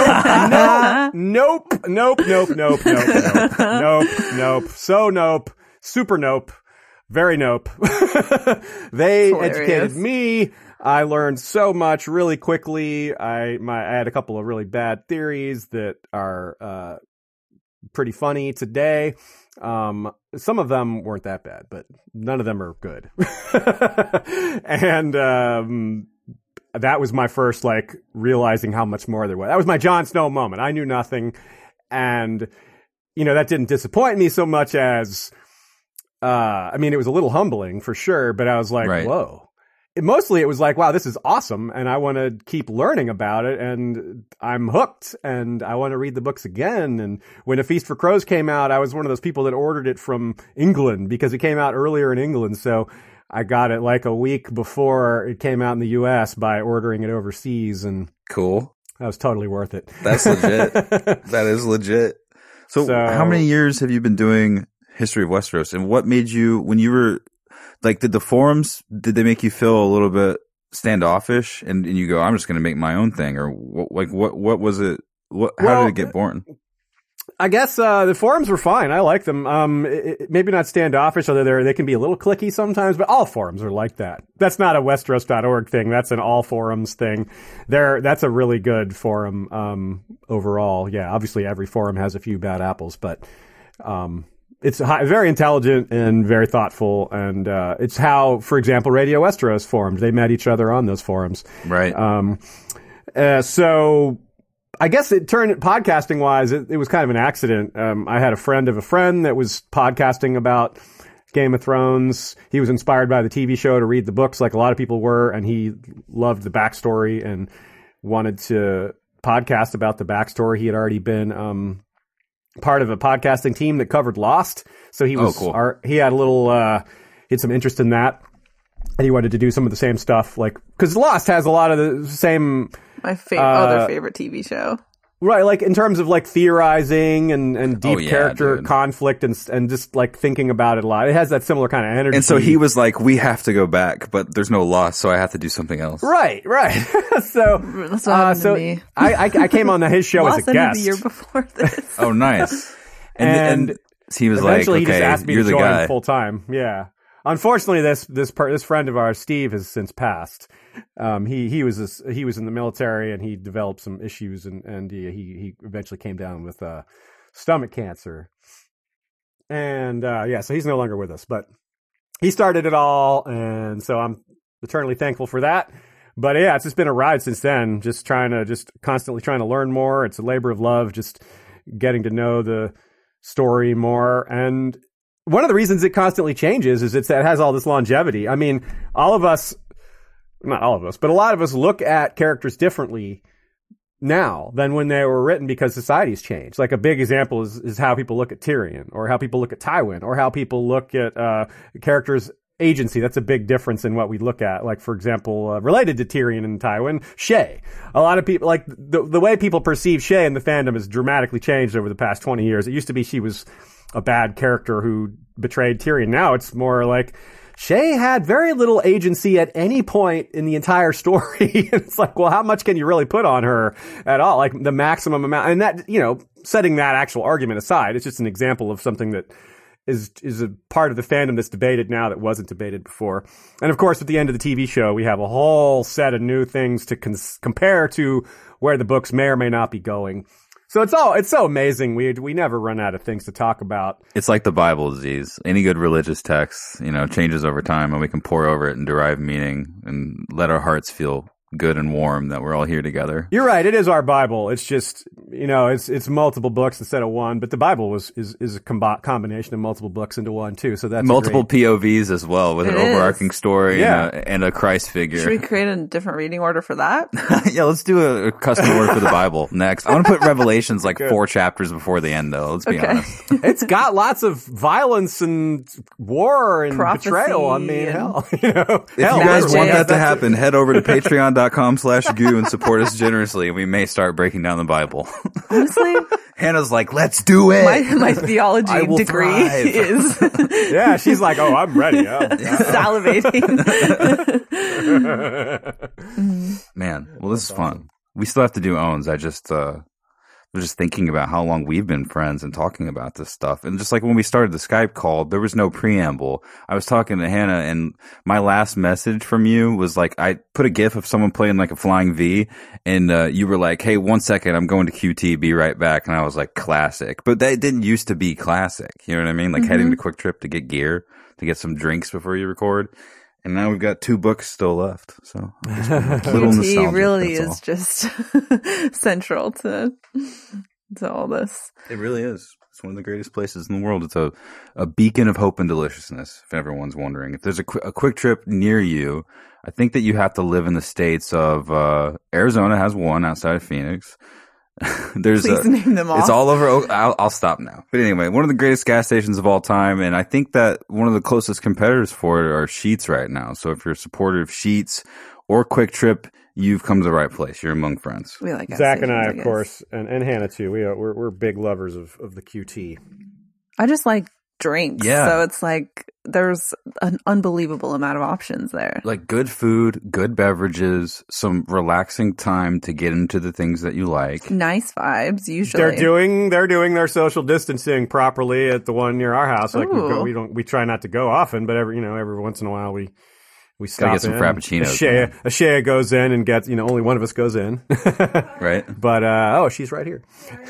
So nope. Super nope. Very nope. They educated me. I learned so much really quickly. I had a couple of really bad theories that are pretty funny today. Some of them weren't that bad, but none of them are good. And that was my first realizing how much more there was. That was my Jon Snow moment. I knew nothing, and that didn't disappoint me so much as it was a little humbling for sure, but I was like, right. Whoa. Mostly it was like, wow, this is awesome, and I want to keep learning about it, and I'm hooked, and I want to read the books again. And when A Feast for Crows came out, I was one of those people that ordered it from England because it came out earlier in England, so I got it like a week before it came out in the U.S. by ordering it overseas, and cool. That was totally worth it. That's legit. That is legit. So how many years have you been doing History of Westeros, and what made you, when you were... did the forums, did they make you feel a little bit standoffish and you go, I'm just going to make my own thing? Or what was it? How did it get born? I guess the forums were fine. I like them. Maybe not standoffish, although they can be a little cliquey sometimes, but all forums are like that. That's not a Westeros.org thing. That's an all forums thing. That's a really good forum overall. Yeah, obviously every forum has a few bad apples, but it's very intelligent and very thoughtful, and it's how, for example, Radio Westeros formed. They met each other on those forums. Right. So I guess it turned, podcasting-wise, it was kind of an accident. I had a friend of a friend that was podcasting about Game of Thrones. He was inspired by the TV show to read the books like a lot of people were, and he loved the backstory and wanted to podcast about the backstory. He had already been part of a podcasting team that covered Lost. So he was, cool. He had a little, he had some interest in that. And he wanted to do some of the same stuff, cause Lost has a lot of the same. My other favorite TV show. Right. In terms of theorizing and deep character conflict and just thinking about it a lot. It has that similar kind of energy. And so he was like, we have to go back, but there's no Lost, so I have to do something else. Right. So, that's what happened to me. I came on his show as a guest. The year before this. Oh, nice. And he was like, okay, he just asked me you're to the join guy. full time. Yeah. Unfortunately, this friend of ours, Steve, has since passed. He was in the military and he developed some issues and he eventually came down with stomach cancer. And so he's no longer with us, but he started it all, and so I'm eternally thankful for that. But yeah, it's just been a ride since then, just constantly trying to learn more. It's a labor of love, just getting to know the story more. And one of the reasons it constantly changes is it has all this longevity. I mean, not all of us, but a lot of us look at characters differently now than when they were written because society's changed. Like a big example is how people look at Tyrion, or how people look at Tywin, or how people look at characters' agency. That's a big difference in what we look at. Like, for example, related to Tyrion and Tywin, Shae. A lot of people, the way people perceive Shae in the fandom has dramatically changed over the past 20 years. It used to be she was a bad character who betrayed Tyrion. Now it's more like Shae had very little agency at any point in the entire story. It's like, well, how much can you really put on her at all? Like the maximum amount. And that, setting that actual argument aside, it's just an example of something that is a part of the fandom that's debated now that wasn't debated before. And of course, at the end of the TV show, we have a whole set of new things to compare to where the books may or may not be going. So it's so amazing. We never run out of things to talk about. It's like the Bible, Aziz. Any good religious text, changes over time, and we can pore over it and derive meaning and let our hearts feel good and warm that we're all here together. You're right. It is our Bible. It's just, it's multiple books instead of one, but the Bible is a combination of multiple books into one too. So that's multiple POVs as well with an overarching story and a Christ figure. Should we create a different reading order for that? Yeah, let's do a custom order for the Bible next. I want to put Revelations like 4 chapters before the end though. Let's be honest. It's got lots of violence and war and prophecy betrayal. I mean, hell. If you guys want that to happen, head over to patreon.com/goo and support us generously, and we may start breaking down the Bible. Honestly, Hannah's like, let's do it. My theology degree is yeah, she's like, oh, I'm ready. Salivating. Man, well, this is fun. We still have to do owns. I just was just thinking about how long we've been friends and talking about this stuff. And just like when we started the Skype call, there was no preamble. I was talking to Hannah, and my last message from you was like, I put a GIF of someone playing like a flying V, and you were like, hey, 1 second, I'm going to QT, be right back. And I was like, classic. But that didn't used to be classic. You know what I mean? Like heading to Quick Trip to get gear, to get some drinks before you record. And now we've got 2 books still left. So QT really is just central to all this. It really is. It's one of the greatest places in the world. It's a beacon of hope and deliciousness, if everyone's wondering. If there's a Quick Trip near you, I think that you have to live in the states of Arizona has one outside of Phoenix. Please name them all. It's all over. I'll stop now. But anyway, one of the greatest gas stations of all time, and I think that one of the closest competitors for it are Sheetz right now. So if you're a supporter of Sheetz or Quick Trip, you've come to the right place. You're among friends. We like Zach and I, of course, and Hannah too. We're big lovers of the QT. I just like drinks. Yeah. So it's like there's an unbelievable amount of options there. Like good food, good beverages, some relaxing time to get into the things that you like. Nice vibes, usually. They're doing their social distancing properly at the one near our house. Like we try not to go often, but every once in a while we stop get some in. frappuccinos. Ashea goes in and gets, only one of us goes in. Right. But, she's right here.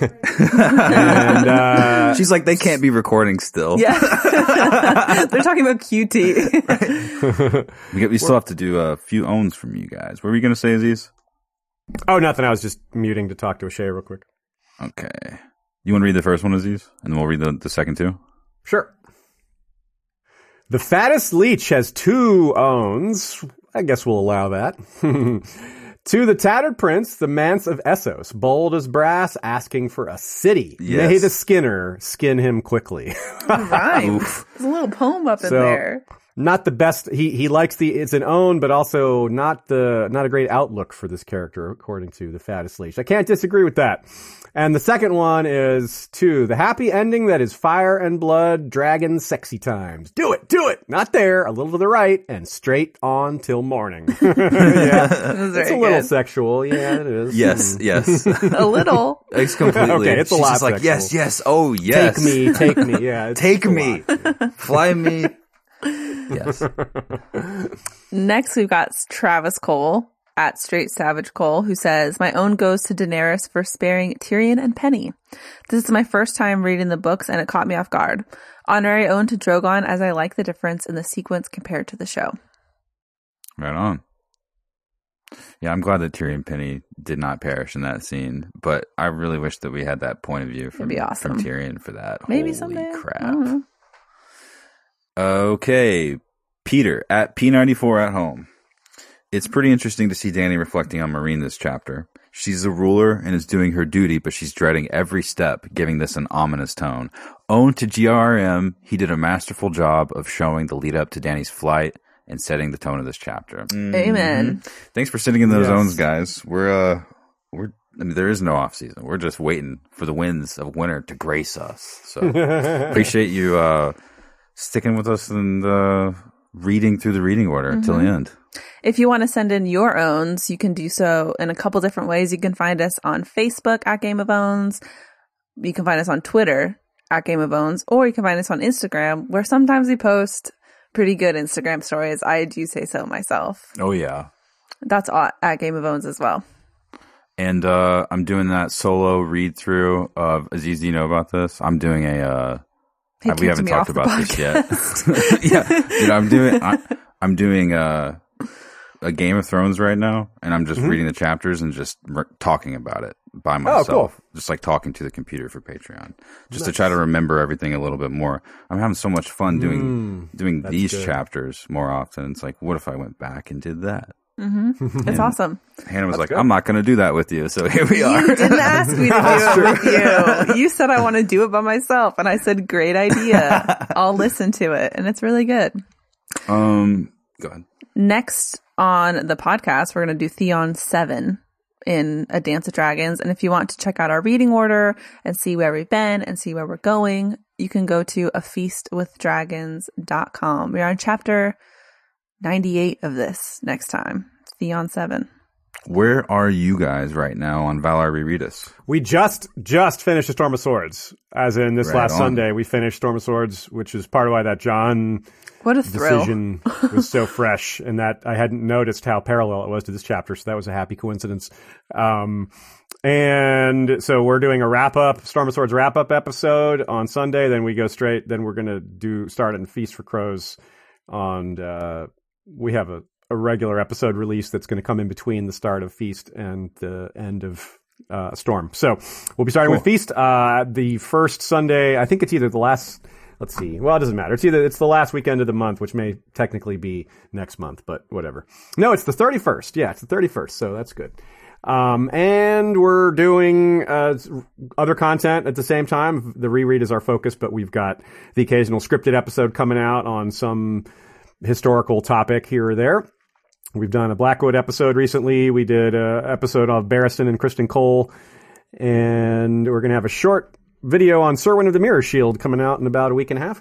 And, she's like, they can't be recording still. Yeah. They're talking about QT. Right. We still have to do a few owns from you guys. What were you going to say, Aziz? Oh, nothing. I was just muting to talk to Ashea real quick. Okay. You want to read the first one, Aziz? And then we'll read the second two? Sure. The Fattest Leech has 2 owns. I guess we'll allow that. To the Tattered Prince, the Manse of Essos, bold as brass, asking for a city. Yes. May the Skinner skin him quickly. Right. There's a little poem up in there. Not the best. He likes it's an own, but also not a great outlook for this character, according to the Fattest Leech. I can't disagree with that. And the second one is 2, the happy ending that is fire and blood, dragon sexy times. Do it. Not there, a little to the right, and straight on till morning. Yeah, it's a little sexual. Yeah, it is. Yes. A little. It's completely. Okay, it's a lot like, sexual. yes. Oh, yes. Take me. Yeah, take me. Fly me. Yes. Next, we've got Travis Cole at Straight Savage Cole, who says, my own goes to Daenerys for sparing Tyrion and Penny. This is my first time reading the books, and it caught me off guard. Honorary own to Drogon, as I like the difference in the sequence compared to the show. Right on. Yeah, I'm glad that Tyrion and Penny did not perish in that scene, but I really wish that we had that point of view from Tyrion for that. Maybe Holy someday. Crap. Okay, Peter at P94 at home. It's pretty interesting to see Dany reflecting on Meereen this chapter. She's a ruler and is doing her duty, but she's dreading every step, giving this an ominous tone. Own to GRM, he did a masterful job of showing the lead up to Dany's flight and setting the tone of this chapter. Amen. Thanks for sending in those owns, guys. I mean, there is no off season. We're just waiting for the winds of winter to grace us. So appreciate you sticking with us and reading through the reading order till the end. If you want to send in your owns, you can do so in a couple different ways. You can find us on Facebook at Game of Owns. You can find us on Twitter at Game of Owns, or you can find us on Instagram, where sometimes we post pretty good Instagram stories. I do say so myself. Oh, yeah. That's at Game of Owns as well. And I'm doing that solo read through of Aziz. Do you know about this? I'm doing we haven't talked about this yet. Yeah, dude, I'm doing a a Game of Thrones right now, and I'm just reading the chapters and just talking about it by myself. Oh, cool. Just like talking to the computer for Patreon, just to try to remember everything a little bit more. I'm having so much fun doing these chapters more often. It's like, what if I went back and did that? It's awesome. Hannah was I'm not going to do that with you. So here we are. You didn't ask me to do it with you. You said I want to do it by myself. And I said, great idea. I'll listen to it. And it's really good. Go ahead. Next on the podcast, we're going to do Theon 7 in A Dance of Dragons. And if you want to check out our reading order and see where we've been and see where we're going, you can go to afeastwithdragons.com. We're on chapter 98 of this next time. Theon 7. Where are you guys right now on Valar Reread-Us? We just finished A Storm of Swords. As in this last Sunday, we finished Storm of Swords, which is part of why that Jon what a thrill. decision was so fresh, and that I hadn't noticed how parallel it was to this chapter, so that was a happy coincidence. And so we're doing a wrap-up, Storm of Swords wrap-up episode on Sunday, then we go straight, then we're going to start in Feast for Crows on, we have a regular episode release that's going to come in between the start of Feast and the end of Storm. So we'll be starting with Feast. The first Sunday, I think it's either the last, let's see. Well, it doesn't matter. It's the last weekend of the month, which may technically be next month, but whatever. No, it's the 31st. Yeah, it's the 31st. So that's good. And we're doing other content at the same time. The reread is our focus, but we've got the occasional scripted episode coming out on some historical topic here or there. We've done a Blackwood episode recently. We did an episode of Barristan and Kristen Cole. And we're going to have a short video on Serwyn of the Mirror Shield coming out in about a week and a half.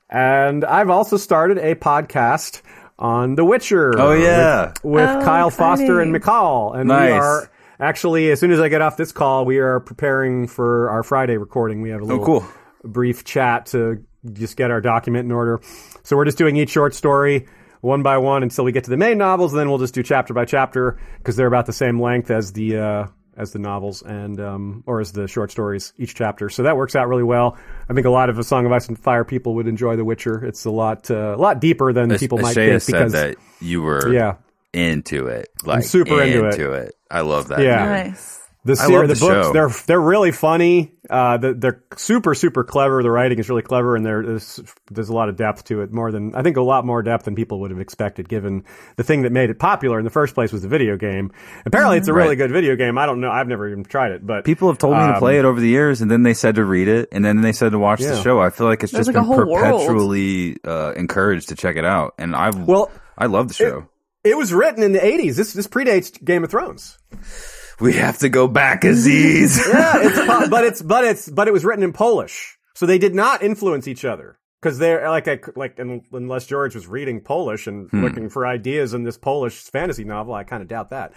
And I've also started a podcast on The Witcher. Oh, yeah. With Kyle exciting. Foster and McCall. And Nice. we are actually, as soon as I get off this call, we are preparing for our Friday recording. We have a little brief chat to just get our document in order. So we're just doing each short story one by one until we get to the main novels, and then we'll just do chapter by chapter because they're about the same length as the novels and or as the short stories each chapter. So that works out really well. I think a lot of A Song of Ice and Fire people would enjoy The Witcher. It's a lot deeper than people might think because said that you were into it, like I'm super into it. I love that. Yeah. Nice. The books, show. they're really funny. They're super, super clever. The writing is really clever, and there's a lot of depth to it. I think a lot more depth than people would have expected, given the thing that made it popular in the first place was the video game. Apparently, it's a really good video game. I don't know. I've never even tried it, but people have told me to play it over the years, and then they said to read it, and then they said to watch the show. I feel like it's There's just like been a whole perpetually encouraged to check it out, and I love the show. It was written in the 80s. This predates Game of Thrones. We have to go back, Aziz. Yeah, but it was written in Polish, so they did not influence each other because they're unless George was reading Polish and looking for ideas in this Polish fantasy novel, I kind of doubt that.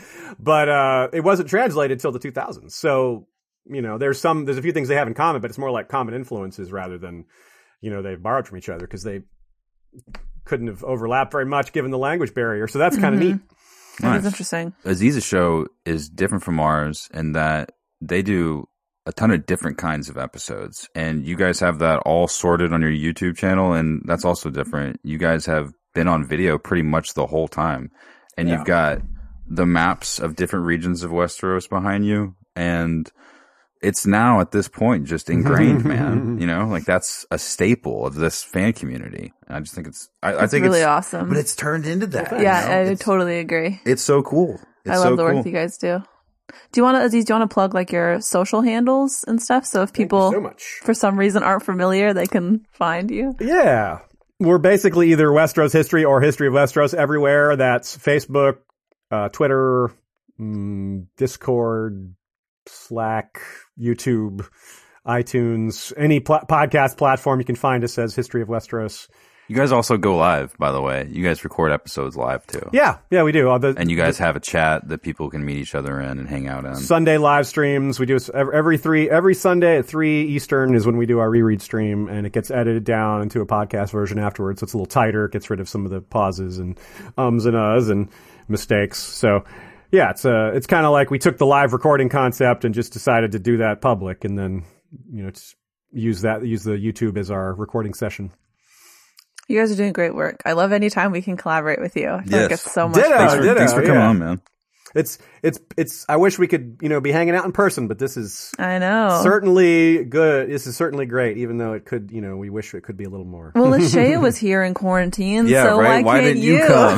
But it wasn't translated till the 2000s, so there's a few things they have in common, but it's more like common influences rather than they've borrowed from each other because they couldn't have overlapped very much given the language barrier. So that's kind of neat. That is interesting. Aziz's show is different from ours in that they do a ton of different kinds of episodes, and you guys have that all sorted on your YouTube channel, and that's also different. You guys have been on video pretty much the whole time, and you've got the maps of different regions of Westeros behind you, and it's now at this point just ingrained, man. Like that's a staple of this fan community. I just think I think really it's awesome. But it's turned into that. Yeah, I totally agree. It's so cool. I love the work you guys do. Aziz, do you want to plug like your social handles and stuff? So if people so much. For some reason aren't familiar, they can find you. Yeah. We're basically either Westeros History or History of Westeros everywhere. That's Facebook, Twitter, Discord, Slack, YouTube, iTunes, any podcast platform you can find us as History of Westeros. You guys also go live, by the way. You guys record episodes live too. Yeah, we do. And you guys have a chat that people can meet each other in and hang out in. Sunday live streams. We do every Sunday at 3 Eastern is when we do our reread stream, and it gets edited down into a podcast version afterwards. So it's a little tighter. It gets rid of some of the pauses and ums and uhs and mistakes. So yeah, it's kind of like we took the live recording concept and just decided to do that public, and then use the YouTube as our recording session. You guys are doing great work. I love any time we can collaborate with you. I feel like it's so much Ditto, fun. Thanks for coming yeah. on, man. It's. I wish we could, be hanging out in person, but this is I know. certainly good. This is certainly great, even though it could, we wish it could be a little more. Well, Lashea was here in quarantine, Yeah, so right? why Didn't can't you come?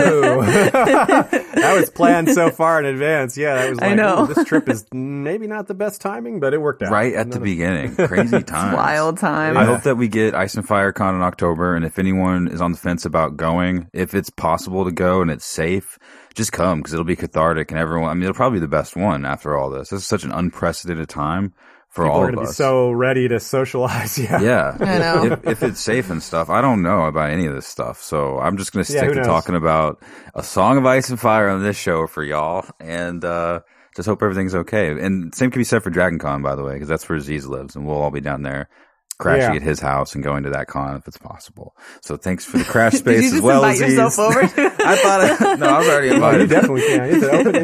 That was planned so far in advance. Yeah, that was like, I know. This trip is maybe not the best timing, but it worked out. Right at the beginning. Crazy times. Wild time. I hope that we get Ice and Fire Con in October, and if anyone is on the fence about going, if it's possible to go and it's safe, just come, because it'll be cathartic, and everyone, it'll probably be the best one after all this. This is such an unprecedented time for People all are of going to be us. so ready to socialize. Yeah. Yeah. I know. If it's safe and stuff. I don't know about any of this stuff. So I'm just going to Yeah, stick who to knows? talking about A Song of Ice and Fire on this show for y'all. And just hope everything's okay. And same can be said for Dragon Con, by the way, because that's where Aziz lives. And we'll all be down there crashing Yeah. at his house and going to that con if it's possible. So thanks for the crash Did space you as just well, invite Aziz. yourself over? I thought no, I was already Oh, you invited. definitely can. It's an open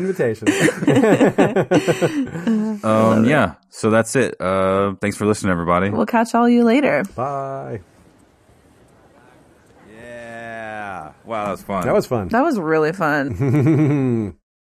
invitation. Yeah. So that's it. Thanks for listening, everybody. We'll catch all you later. Bye. Yeah. Wow, that was fun. That was fun. That was really fun.